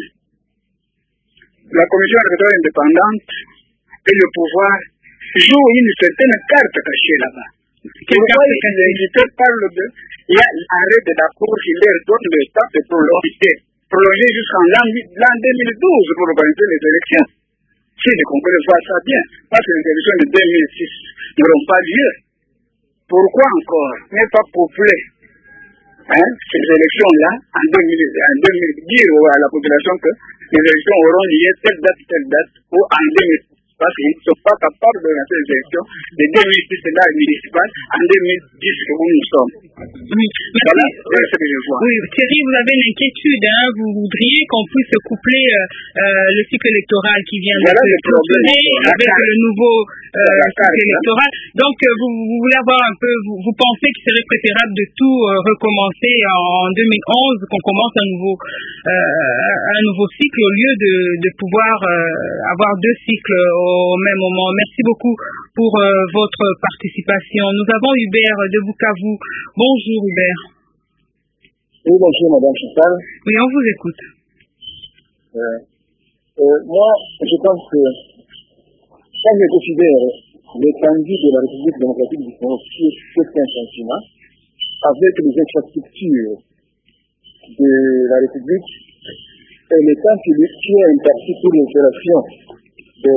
J: la Commission électorale indépendante et le pouvoir jouent une certaine carte cachée là-bas. Pourquoi les invités parlent de... Il y a l'arrêt de la Cour qui leur donne le temps de prolonger, prolonger jusqu'en l'an deux mille douze pour organiser les élections. Si les Congolais voient ça bien, parce que les élections de deux mille six n'auront pas lieu. Pourquoi encore n'est pas peuplé hein, ces élections-là en deux mille, en deux mille, dire à la population que les élections auront lieu telle date, telle date, ou en deux mille, parce qu'ils ne sont pas capables de lancer les élections de deux mille six, là, municipales, en deux mille dix, où nous sommes.
B: Oui,
J: voilà, c'est ce que je vois.
B: Oui, Thierry, vous avez une inquiétude, hein, vous voudriez qu'on puisse coupler euh, euh, le cycle électoral qui vient de
J: voilà
B: se clôturer avec carte. Le nouveau euh, cycle électoral. Donc, euh, vous, vous voulez avoir un peu, vous, vous pensez qu'il serait préférable de tout euh, recommencer en deux mille onze, qu'on commence un nouveau, euh, un nouveau cycle au lieu de, de pouvoir euh, avoir deux cycles au même moment. Merci beaucoup pour euh, votre participation. Nous avons Hubert de Bukavu. Bonjour Hubert.
K: Oui, bonjour Madame Chantal.
B: Oui, on vous écoute.
K: Euh, euh, moi, je pense que quand je considère l'étendue de la République démocratique du Congo sur certains continents, avec les infrastructures de la République, et le temps qui est imparti pour l'opération de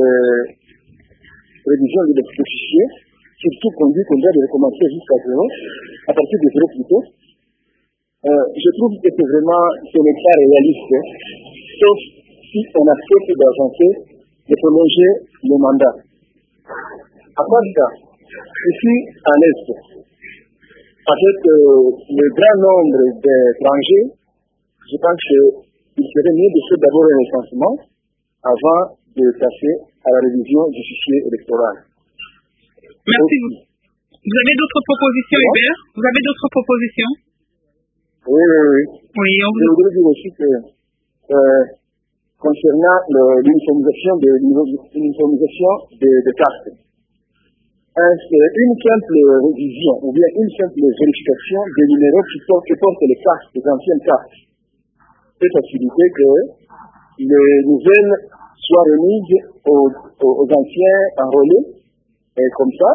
K: révision de fichiers, surtout conduit qu'on doit recommencer jusqu'à zéro, à partir de zéro plutôt, euh, je trouve que c'est vraiment, ce n'est pas réaliste, sauf si on accepte d'avancer, de prolonger le mandat. À part ça, ici, à l'Est, avec euh, le grand nombre d'étrangers, je pense qu'il serait mieux de faire d'abord un recensement avant de passer à la révision du fichier électoral.
B: Merci. Aussi. Vous avez d'autres propositions, oui. Hubert? Vous avez d'autres propositions?
K: Oui, oui, oui.
B: Oui, on vous...
K: Je voudrais dire aussi que euh, concernant l'uniformisation de, l'uniformisation de, de cartes, une simple révision ou bien une simple vérification des numéros qui portent, qui portent les cartes, les anciennes cartes, peut faciliter que les nouvelles soient remises aux, aux, aux anciens enrôlés, et comme ça,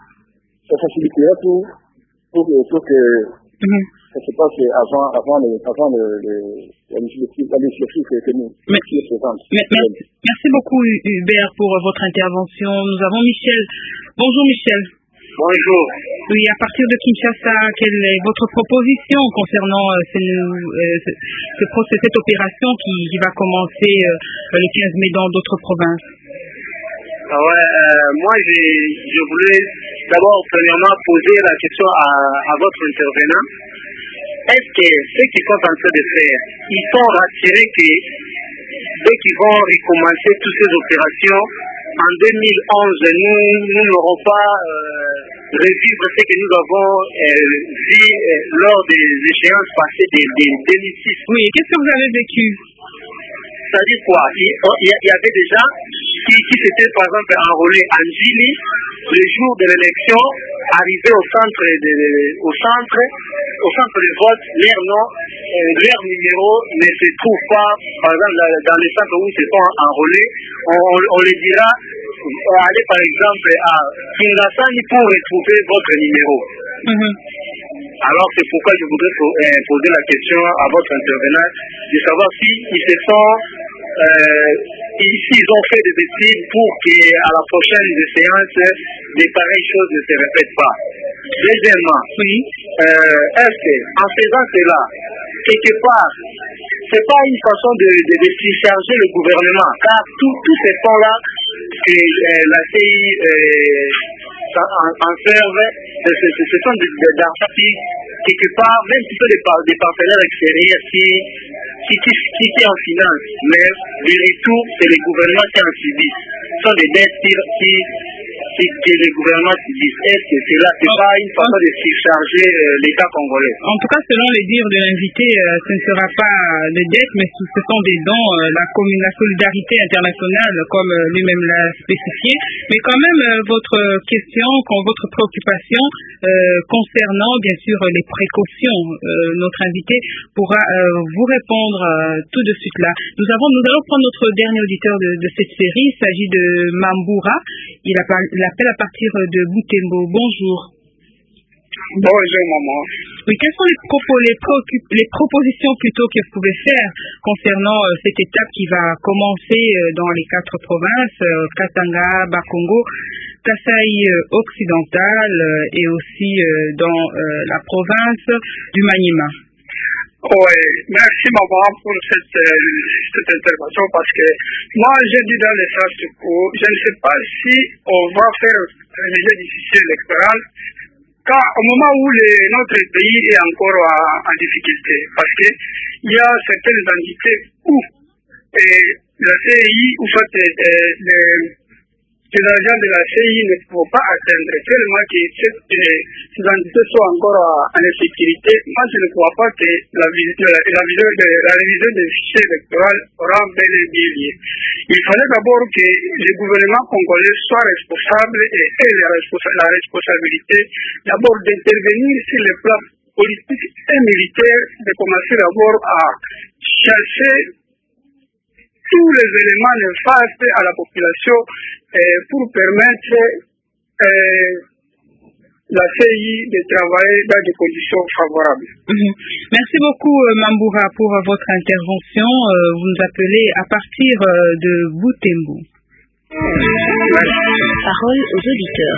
K: ça facilitera tout pour, pour que mm-hmm. ça se passe avant, avant, le, avant le, le, la législative que nous présente.
B: Merci beaucoup Hubert pour votre intervention. Nous avons Michel. Bonjour Michel.
L: Bonjour.
B: Oui, à partir de Kinshasa, quelle est votre proposition concernant euh, ce, euh, ce, ce procès, cette opération qui, qui va commencer euh, le quinze mai dans d'autres provinces?
L: Ah ouais, euh, moi j'ai, je voulais d'abord premièrement poser la question à, à votre intervenant. Est-ce que ceux qui sont en train de faire, ils sont rassurés que dès qu'ils vont recommencer toutes ces opérations, en deux mille onze, nous, nous n'aurons pas euh, revivre ce que nous avons euh, vu euh, lors des échéances passées de, de deux mille six.
B: Oui, et qu'est-ce que vous avez vécu?
L: C'est-à-dire quoi? Il, il y avait des gens qui, qui s'étaient par exemple enrôlés en Gili le jour de l'élection, arrivés au centre de, de, au centre, au centre de vote, leur nom, euh, leur numéro ne se trouve pas, par exemple, dans le centre où ils se sont enrôlés. On, on, on les dira, allez par exemple à Kingasani pour retrouver votre numéro.
B: Mm-hmm.
L: Alors c'est pourquoi je voudrais euh, poser la question à votre intervenant de savoir si ils se sont euh, ici ils ont fait des études pour qu'à la prochaine séance des pareilles choses ne se répètent pas. Deuxièmement,
B: oui.
L: euh, est-ce qu'en faisant cela, quelque part, c'est pas une façon de, de, de surcharger le gouvernement, car tous ces fonds-là que euh, la C I euh, en, en serve, ce, ce, ce sont des, des argent qui, quelque part, même si ce sont des, des partenaires extérieurs qui, qui, qui, qui, qui en financent, mais le retour, c'est le gouvernement qui en subit. Ce sont des dettes qui, qui c'est que le gouvernement se dise. Est-ce que cela, c'est pas une façon de surcharger euh, l'État congolais?
B: En tout cas, selon les dires de l'invité, euh, ce ne sera pas des dettes, mais ce sont des dons, euh, la, la solidarité internationale, comme euh, lui-même l'a spécifié. Mais quand même, euh, votre question, votre préoccupation euh, concernant, bien sûr, les précautions, euh, notre invité pourra euh, vous répondre euh, tout de suite là. Nous avons, nous allons prendre notre dernier auditeur de, de cette série. Il s'agit de Mamboura. Il, appelle, il appelle à partir de Butembo. Bonjour.
J: Bonjour, maman.
B: Oui, quelles sont les, propos, les, les propositions plutôt que vous pouvez faire concernant euh, cette étape qui va commencer euh, dans les quatre provinces, euh, Katanga, Bakongo, Kasai euh, occidental euh, et aussi euh, dans euh, la province du Maniema?
J: Oui, merci maman pour cette, euh, cette intervention parce que moi j'ai dit dans les sens du cours, je ne sais pas si on va faire un budget difficile électoral quand, au moment où les, notre pays est encore en, en difficulté, parce que il y a certaines entités où et la C I ou soit les, les, les agents de la C I ne peuvent pas atteindre tellement que ces, ces entités sont encore en insécurité. Moi, je ne crois pas que la, la, la, la révision des fichiers électoraux aura bel et bien lieu. Il fallait d'abord que le gouvernement congolais soit responsable et ait la, responsa- la responsabilité d'abord d'intervenir sur les plans politiques et militaires, de commencer d'abord à chercher tous les éléments néfastes à la population euh, pour permettre euh, la C I de travailler dans des conditions favorables.
B: Mmh. Merci beaucoup euh, Mamboura pour euh, votre intervention. Euh, vous nous appelez à partir euh, de Butembo.
C: Parole aux auditeurs.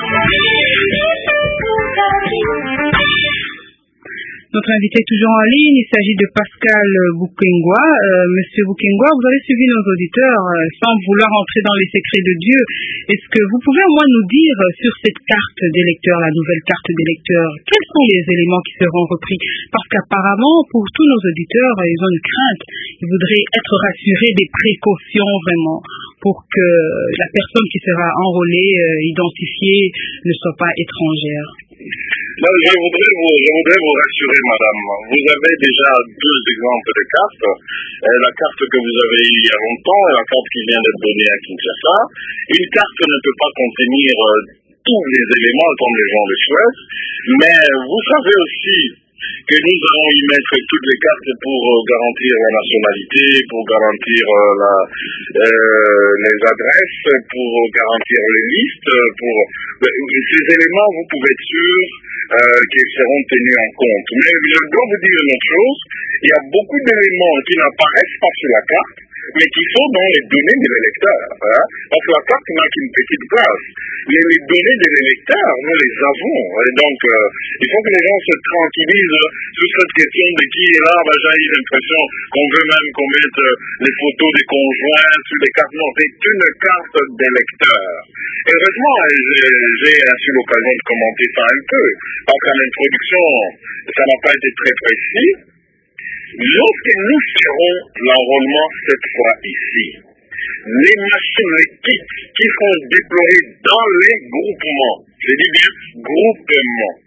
B: Notre invité est toujours en ligne, il s'agit de Pascal Boukengwa. Euh, Monsieur Boukengwa, vous avez suivi nos auditeurs euh, sans vouloir entrer dans les secrets de Dieu. Est-ce que vous pouvez au moins nous dire euh, sur cette carte d'électeur, la nouvelle carte d'électeur, quels sont les éléments qui seront repris? Parce qu'apparemment, pour tous nos auditeurs, euh, ils ont une crainte. Ils voudraient être rassurés des précautions vraiment pour que la personne qui sera enrôlée, euh, identifiée, ne soit pas étrangère.
A: Non, je voudrais vous, je voudrais vous rassurer, madame. Vous avez déjà deux exemples de cartes. Euh, la carte que vous avez eue il y a longtemps et la carte qui vient d'être donnée à Kinshasa. Une carte ne peut pas contenir euh, tous les éléments comme les gens le souhaitent, mais vous savez aussi que nous allons y mettre toutes les cartes pour euh, garantir la nationalité, pour garantir euh, la, euh, les adresses, pour garantir les listes. Pour euh, ces éléments, vous pouvez être sûr euh, qu'ils seront tenus en compte. Mais je dois vous dire une autre chose, il y a beaucoup d'éléments qui n'apparaissent pas sur la carte, mais qui sont dans les données de l'électeur. Hein? Parce que la carte n'a qu'une petite place. Mais les données de l'électeur, nous les avons. Et donc, euh, il faut que les gens se tranquillisent sur cette question de qui est là. Ben, j'ai l'impression qu'on veut même qu'on mette les photos des conjoints sur les cartes. Non, c'est une carte d'électeur. Heureusement, j'ai, j'ai eu l'occasion de commenter ça un peu. Parce qu'à l'introduction, ça n'a pas été très précis. Lorsque nous ferons l'enrôlement cette fois ici, les machines, les kits qui seront déployés dans les groupements, je dis bien groupements,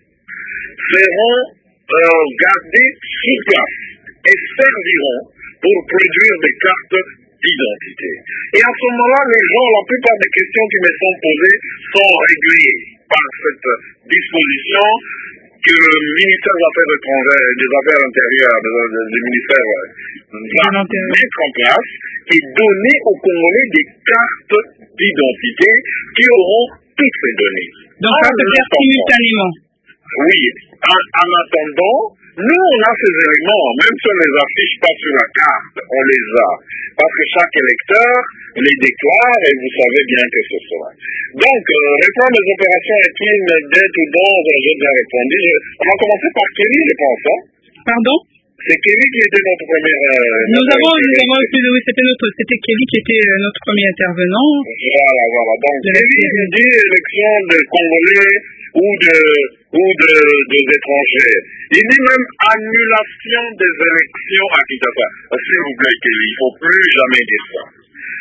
A: seront euh, gardés sur place et serviront pour produire des cartes d'identité. Et à ce moment-là, les gens, la plupart des questions qui me sont posées sont réglées par cette disposition que le ministère des Affaires étrangères, des Affaires intérieures, du ministère va mettre en place et donner aux Congolais des cartes d'identité qui auront toutes ces données.
B: Donc ça se fait simultanément.
A: Oui. En, en attendant, nous on a ces éléments, même si on ne les affiche pas sur la carte, on les a. Parce que chaque électeur les déclare et vous savez bien que ce sera. Donc, euh, réforme des opérations équines d'aide ou d'or, j'ai déjà répondu. On va commencer par Kelly, je pense. Hein?
B: Pardon?
A: C'est Kelly qui était notre première... Euh,
B: nous notre avons, nous avons oui, c'était, notre, c'était Kelly qui était euh, notre premier intervenant.
A: Voilà, voilà. Donc, Kelly dit élection de Congolais ou de ou de, des étrangers. Il dit même annulation des élections à Kinshasa. S'il vous plaît, Kelly, il ne faut plus jamais dire ça.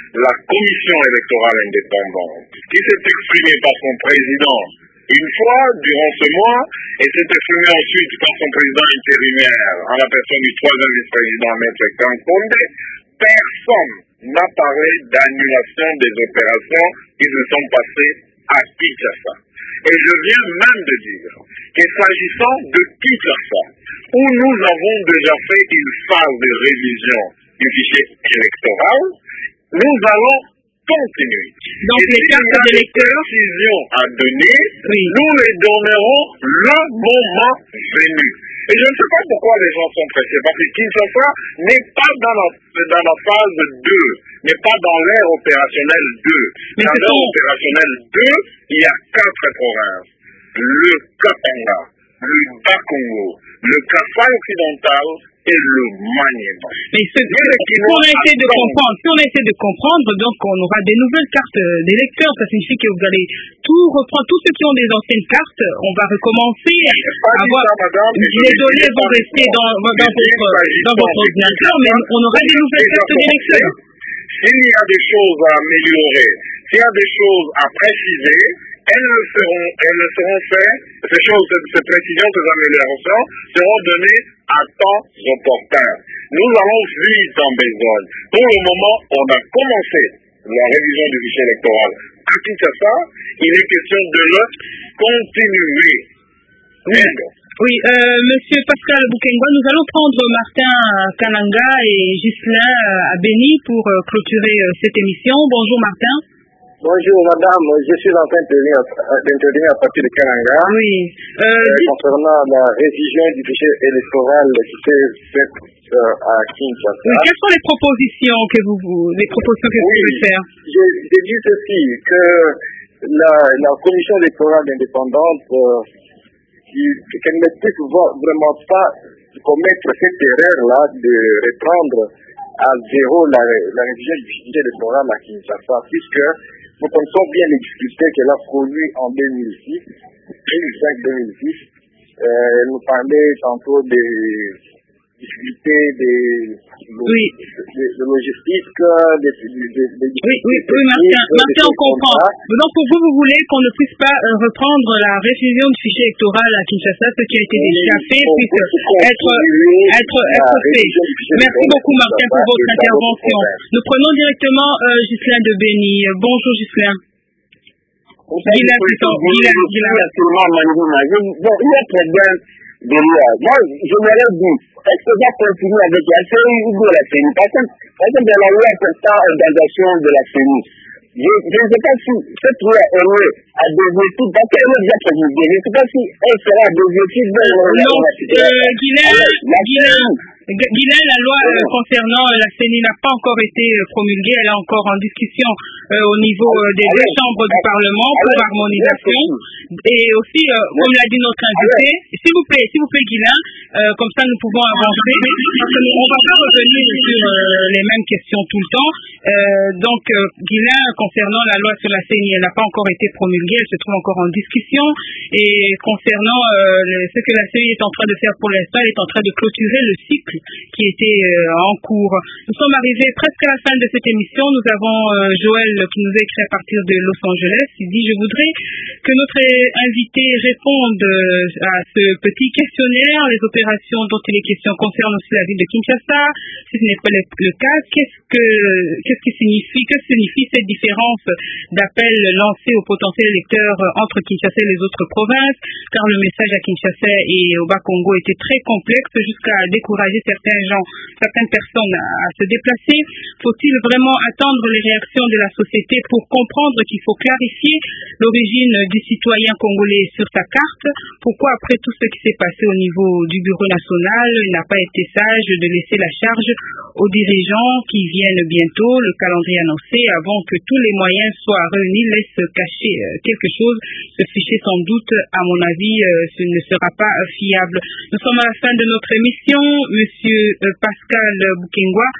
M: la commission électorale indépendante, qui s'est exprimée par son président une fois durant ce mois et s'est exprimée ensuite par son président intérimaire en la personne du troisième vice-président Maître Kankonde, personne n'a parlé d'annulation des opérations qui se sont passées à Kinshasa. Et je viens même de dire que s'agissant de Kinshasa, où nous avons déjà fait une phase de révision du fichier électoral, nous allons continuer.
B: Donc et les cartes d'électeurs
M: à donner, oui. Nous les donnerons le moment venu. Et je ne sais pas pourquoi les gens sont pressés, parce que Kinshasa n'est pas dans la, dans la phase deux, n'est pas dans l'ère opérationnelle deux. Mais dans l'ère opérationnelle deux, il y a quatre provinces. Le Katanga, le Bas-Congo, le Kasai occidental et le Maniema.
B: Mais ce, si on essaie de comprendre, si on essaie de comprendre, donc on aura des nouvelles cartes d'électeurs, ça signifie que vous allez tout reprendre, tous ceux qui ont des anciennes cartes, on va recommencer à avoir, les données vont rester dans, dans, dans votre, dans votre ordinateur, mais on aura des nouvelles cartes d'électeurs.
M: S'il y a des choses à améliorer, s'il y a des choses à préciser, elles le seront, elles le seront faites, ces choses, ces précisions, ces améliorations seront données à temps opportun. Nous allons vite en besogne. Pour le moment, on a commencé la révision du fichier électoral à Kinshasa. Il est question de le continuer.
B: Oui, oui euh, Monsieur Pascal Bukengwa, nous allons prendre Martin Kananga et Ghislain à Béni pour clôturer cette émission. Bonjour Martin.
N: Bonjour madame, je suis en train d'intervenir à partir de Kananga.
B: Oui. Euh,
N: euh, concernant la révision du fichier électoral qui s'est faite euh, à Kinshasa.
B: Oui, quelles sont les propositions que vous, les propositions que oui, vous voulez faire?
N: J'ai dit ceci, que la, la commission électorale indépendante, euh, qu'elle ne puisse vraiment pas commettre cette erreur-là de reprendre à zéro la, la révision du fichier électoral à Kinshasa, puisque nous connaissons bien les difficultés qu'elle a connues en deux mille six, deux mille cinq deux mille six. Euh, elle nous parlait tantôt des difficultés des,
B: oui.
N: de, de logistique, des de, de, de,
B: oui, oui, oui, Martin, Martin, on comprend. Donc pour vous, vous voulez qu'on ne puisse pas euh, reprendre la révision du fichier électoral à Kinshasa, ce qui a été oui, déjà fait, puisse être, être, être fait. Merci beaucoup Martin pour votre intervention. Nous prenons directement euh, Ghislain de Béni. Bonjour Ghislain. Ghislain, plutôt. Ghislain, Ghislain.
O: Bon, il y a un problème de loi. Moi, je me l'ai dit, est-ce que va continuer avec la C E N ou de la C E N I? Par exemple, par exemple, dans la loi portant organisation de la C E N I, je, je ne sais pas si cette loi est liée à des études, parce qu'elle est déjà promulguée. Je ne sais pas si elle sera des études dans la
B: Non, euh, Ghislain, Ghislain, la loi euh, concernant la C E N I n'a pas encore été promulguée, elle est encore en discussion euh, au niveau euh, des deux chambres du Parlement pour harmonisation. Et aussi, euh, comme l'a dit notre invité, s'il vous plaît, s'il vous plaît Ghislain, euh, comme ça nous pouvons avancer, parce que nous, on ne va pas revenir sur euh, les mêmes questions tout le temps. Euh, donc, euh, Ghislain, concernant la loi sur la C E N I, elle n'a pas encore été promulguée, elle se trouve encore en discussion. Et concernant euh, le, ce que la C E N I est en train de faire pour l'instant, elle est en train de clôturer le cycle qui était euh, en cours. Nous sommes arrivés presque à la fin de cette émission. Nous avons euh, Joël qui nous a écrit à partir de Los Angeles. Il dit: je voudrais que notre invité réponde à ce petit questionnaire. Les opérations dont il est question concernent aussi la ville de Kinshasa. Si ce n'est pas le, le cas, qu'est-ce que qu'est-ce qui signifie que signifie cette différence d'appel lancé aux potentiels électeurs entre Kinshasa et les autres provinces? Car le message à Kinshasa et au Bas-Congo était très complexe jusqu'à décourager certains gens, certaines personnes à, à se déplacer. Faut-il vraiment attendre les réactions de la société pour comprendre qu'il faut clarifier l'origine du citoyen congolais sur sa carte? Pourquoi, après tout ce qui s'est passé au niveau du bureau national, il n'a pas été sage de laisser la charge aux dirigeants qui viennent bientôt, le calendrier annoncé, avant que tous les moyens soient réunis, laisse cacher quelque chose? Ce fichier, sans doute, à mon avis, ce ne sera pas fiable. Nous sommes à la fin de notre émission. Monsieur Pascal Bukengwa,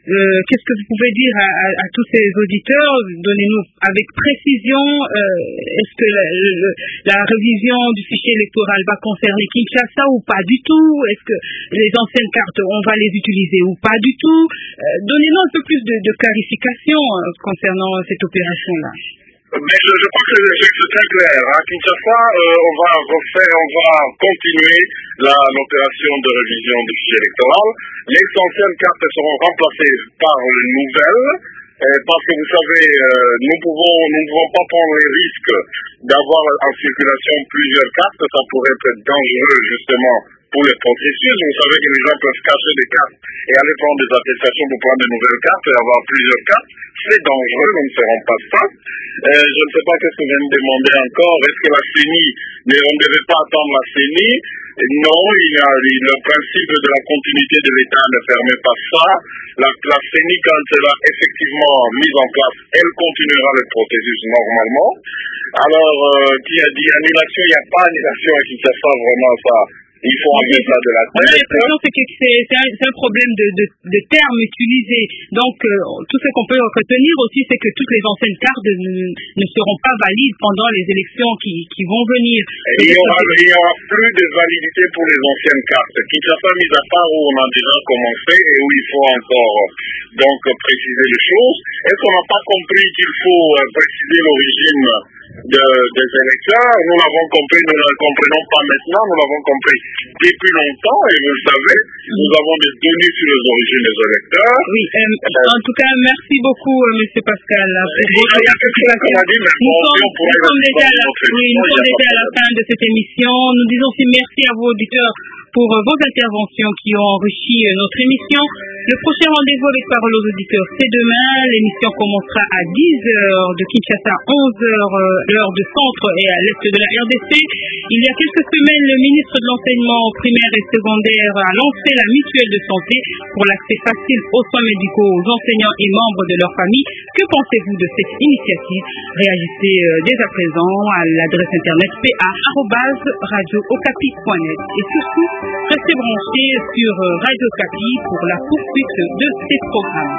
B: Euh, qu'est-ce que vous pouvez dire à, à, à tous ces auditeurs? Donnez-nous avec précision, euh, est-ce que la, le, la révision du fichier électoral va concerner Kinshasa ou pas du tout? Est-ce que les anciennes cartes, on va les utiliser ou pas du tout? euh, Donnez-nous un peu plus de, de clarification euh, concernant cette opération-là.
M: Mais je, je crois que c'est très clair. À Kinshasa, euh, on va refaire, on va continuer l'opération de révision du fichier électoral. Les anciennes cartes seront remplacées par de nouvelles, euh, parce que vous savez, euh, nous pouvons, nous ne pouvons pas prendre les risques d'avoir en circulation plusieurs cartes. Ça pourrait être dangereux justement pour le processus. Vous savez que les gens peuvent cacher des cartes et aller prendre des attestations pour prendre de nouvelles cartes et avoir plusieurs cartes. C'est dangereux, nous ne ferons pas ça. Euh, je ne sais pas qu'est-ce que vous venez de demander encore. Est-ce que la C E N I, mais on ne devait pas attendre la C E N I? Non, il y a, le principe de la continuité de l'État ne permet pas ça. La, la C E N I, quand elle a effectivement mise en place, elle continuera le processus normalement. Alors, euh, qui a dit annulation? Il n'y a pas annulation à Kinshasa, vraiment ça. Il faut enlever ça de la tête.
B: L'impression, c'est que c'est, c'est, un, c'est un problème de, de, de termes utilisés. Donc, euh, tout ce qu'on peut retenir aussi, c'est que toutes les anciennes cartes ne, ne seront pas valides pendant les élections qui, qui vont venir.
M: Il n'y aura, aura plus de validité pour les anciennes cartes. Kinshasa, mis à part où on a déjà commencé et où il faut encore donc préciser les choses. Est-ce qu'on n'a pas compris qu'il faut euh, préciser l'origine de, des électeurs? Nous l'avons compris, nous ne le comprenons pas maintenant, nous l'avons compris depuis longtemps, et vous le savez, nous avons des données sur les origines des électeurs.
B: Oui, euh, euh, en tout cas, merci beaucoup, euh, M. Pascal.
M: Pour il y a quelque chose qu'on a dit, mais
B: nous
M: bon,
B: sommes,
M: si on pourrait
B: nous sommes déjà, à la, oui, nous sommes déjà à la fin de cette émission. Nous disons aussi merci à vos auditeurs pour euh, vos interventions qui ont enrichi euh, notre émission. Le prochain rendez-vous avec Parole aux auditeurs, c'est demain. L'émission commencera à dix heures de Kinshasa, onze heures euh, l'heure de centre et à l'est de la R D C. Il y a quelques semaines, le ministre de l'enseignement primaire et secondaire a lancé la mutuelle de santé pour l'accès facile aux soins médicaux aux enseignants et membres de leur famille. Que pensez-vous de cette initiative? Réagissez euh, dès à présent à l'adresse internet p a arobase radio okapi point net. Et surtout, restez branchés sur Radio Okapi pour la poursuite de ces programmes.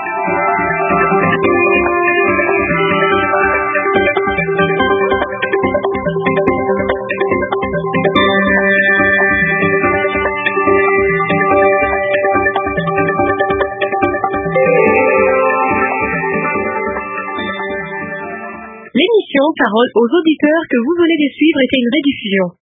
C: L'émission Parole aux auditeurs que vous venez de suivre était une rediffusion.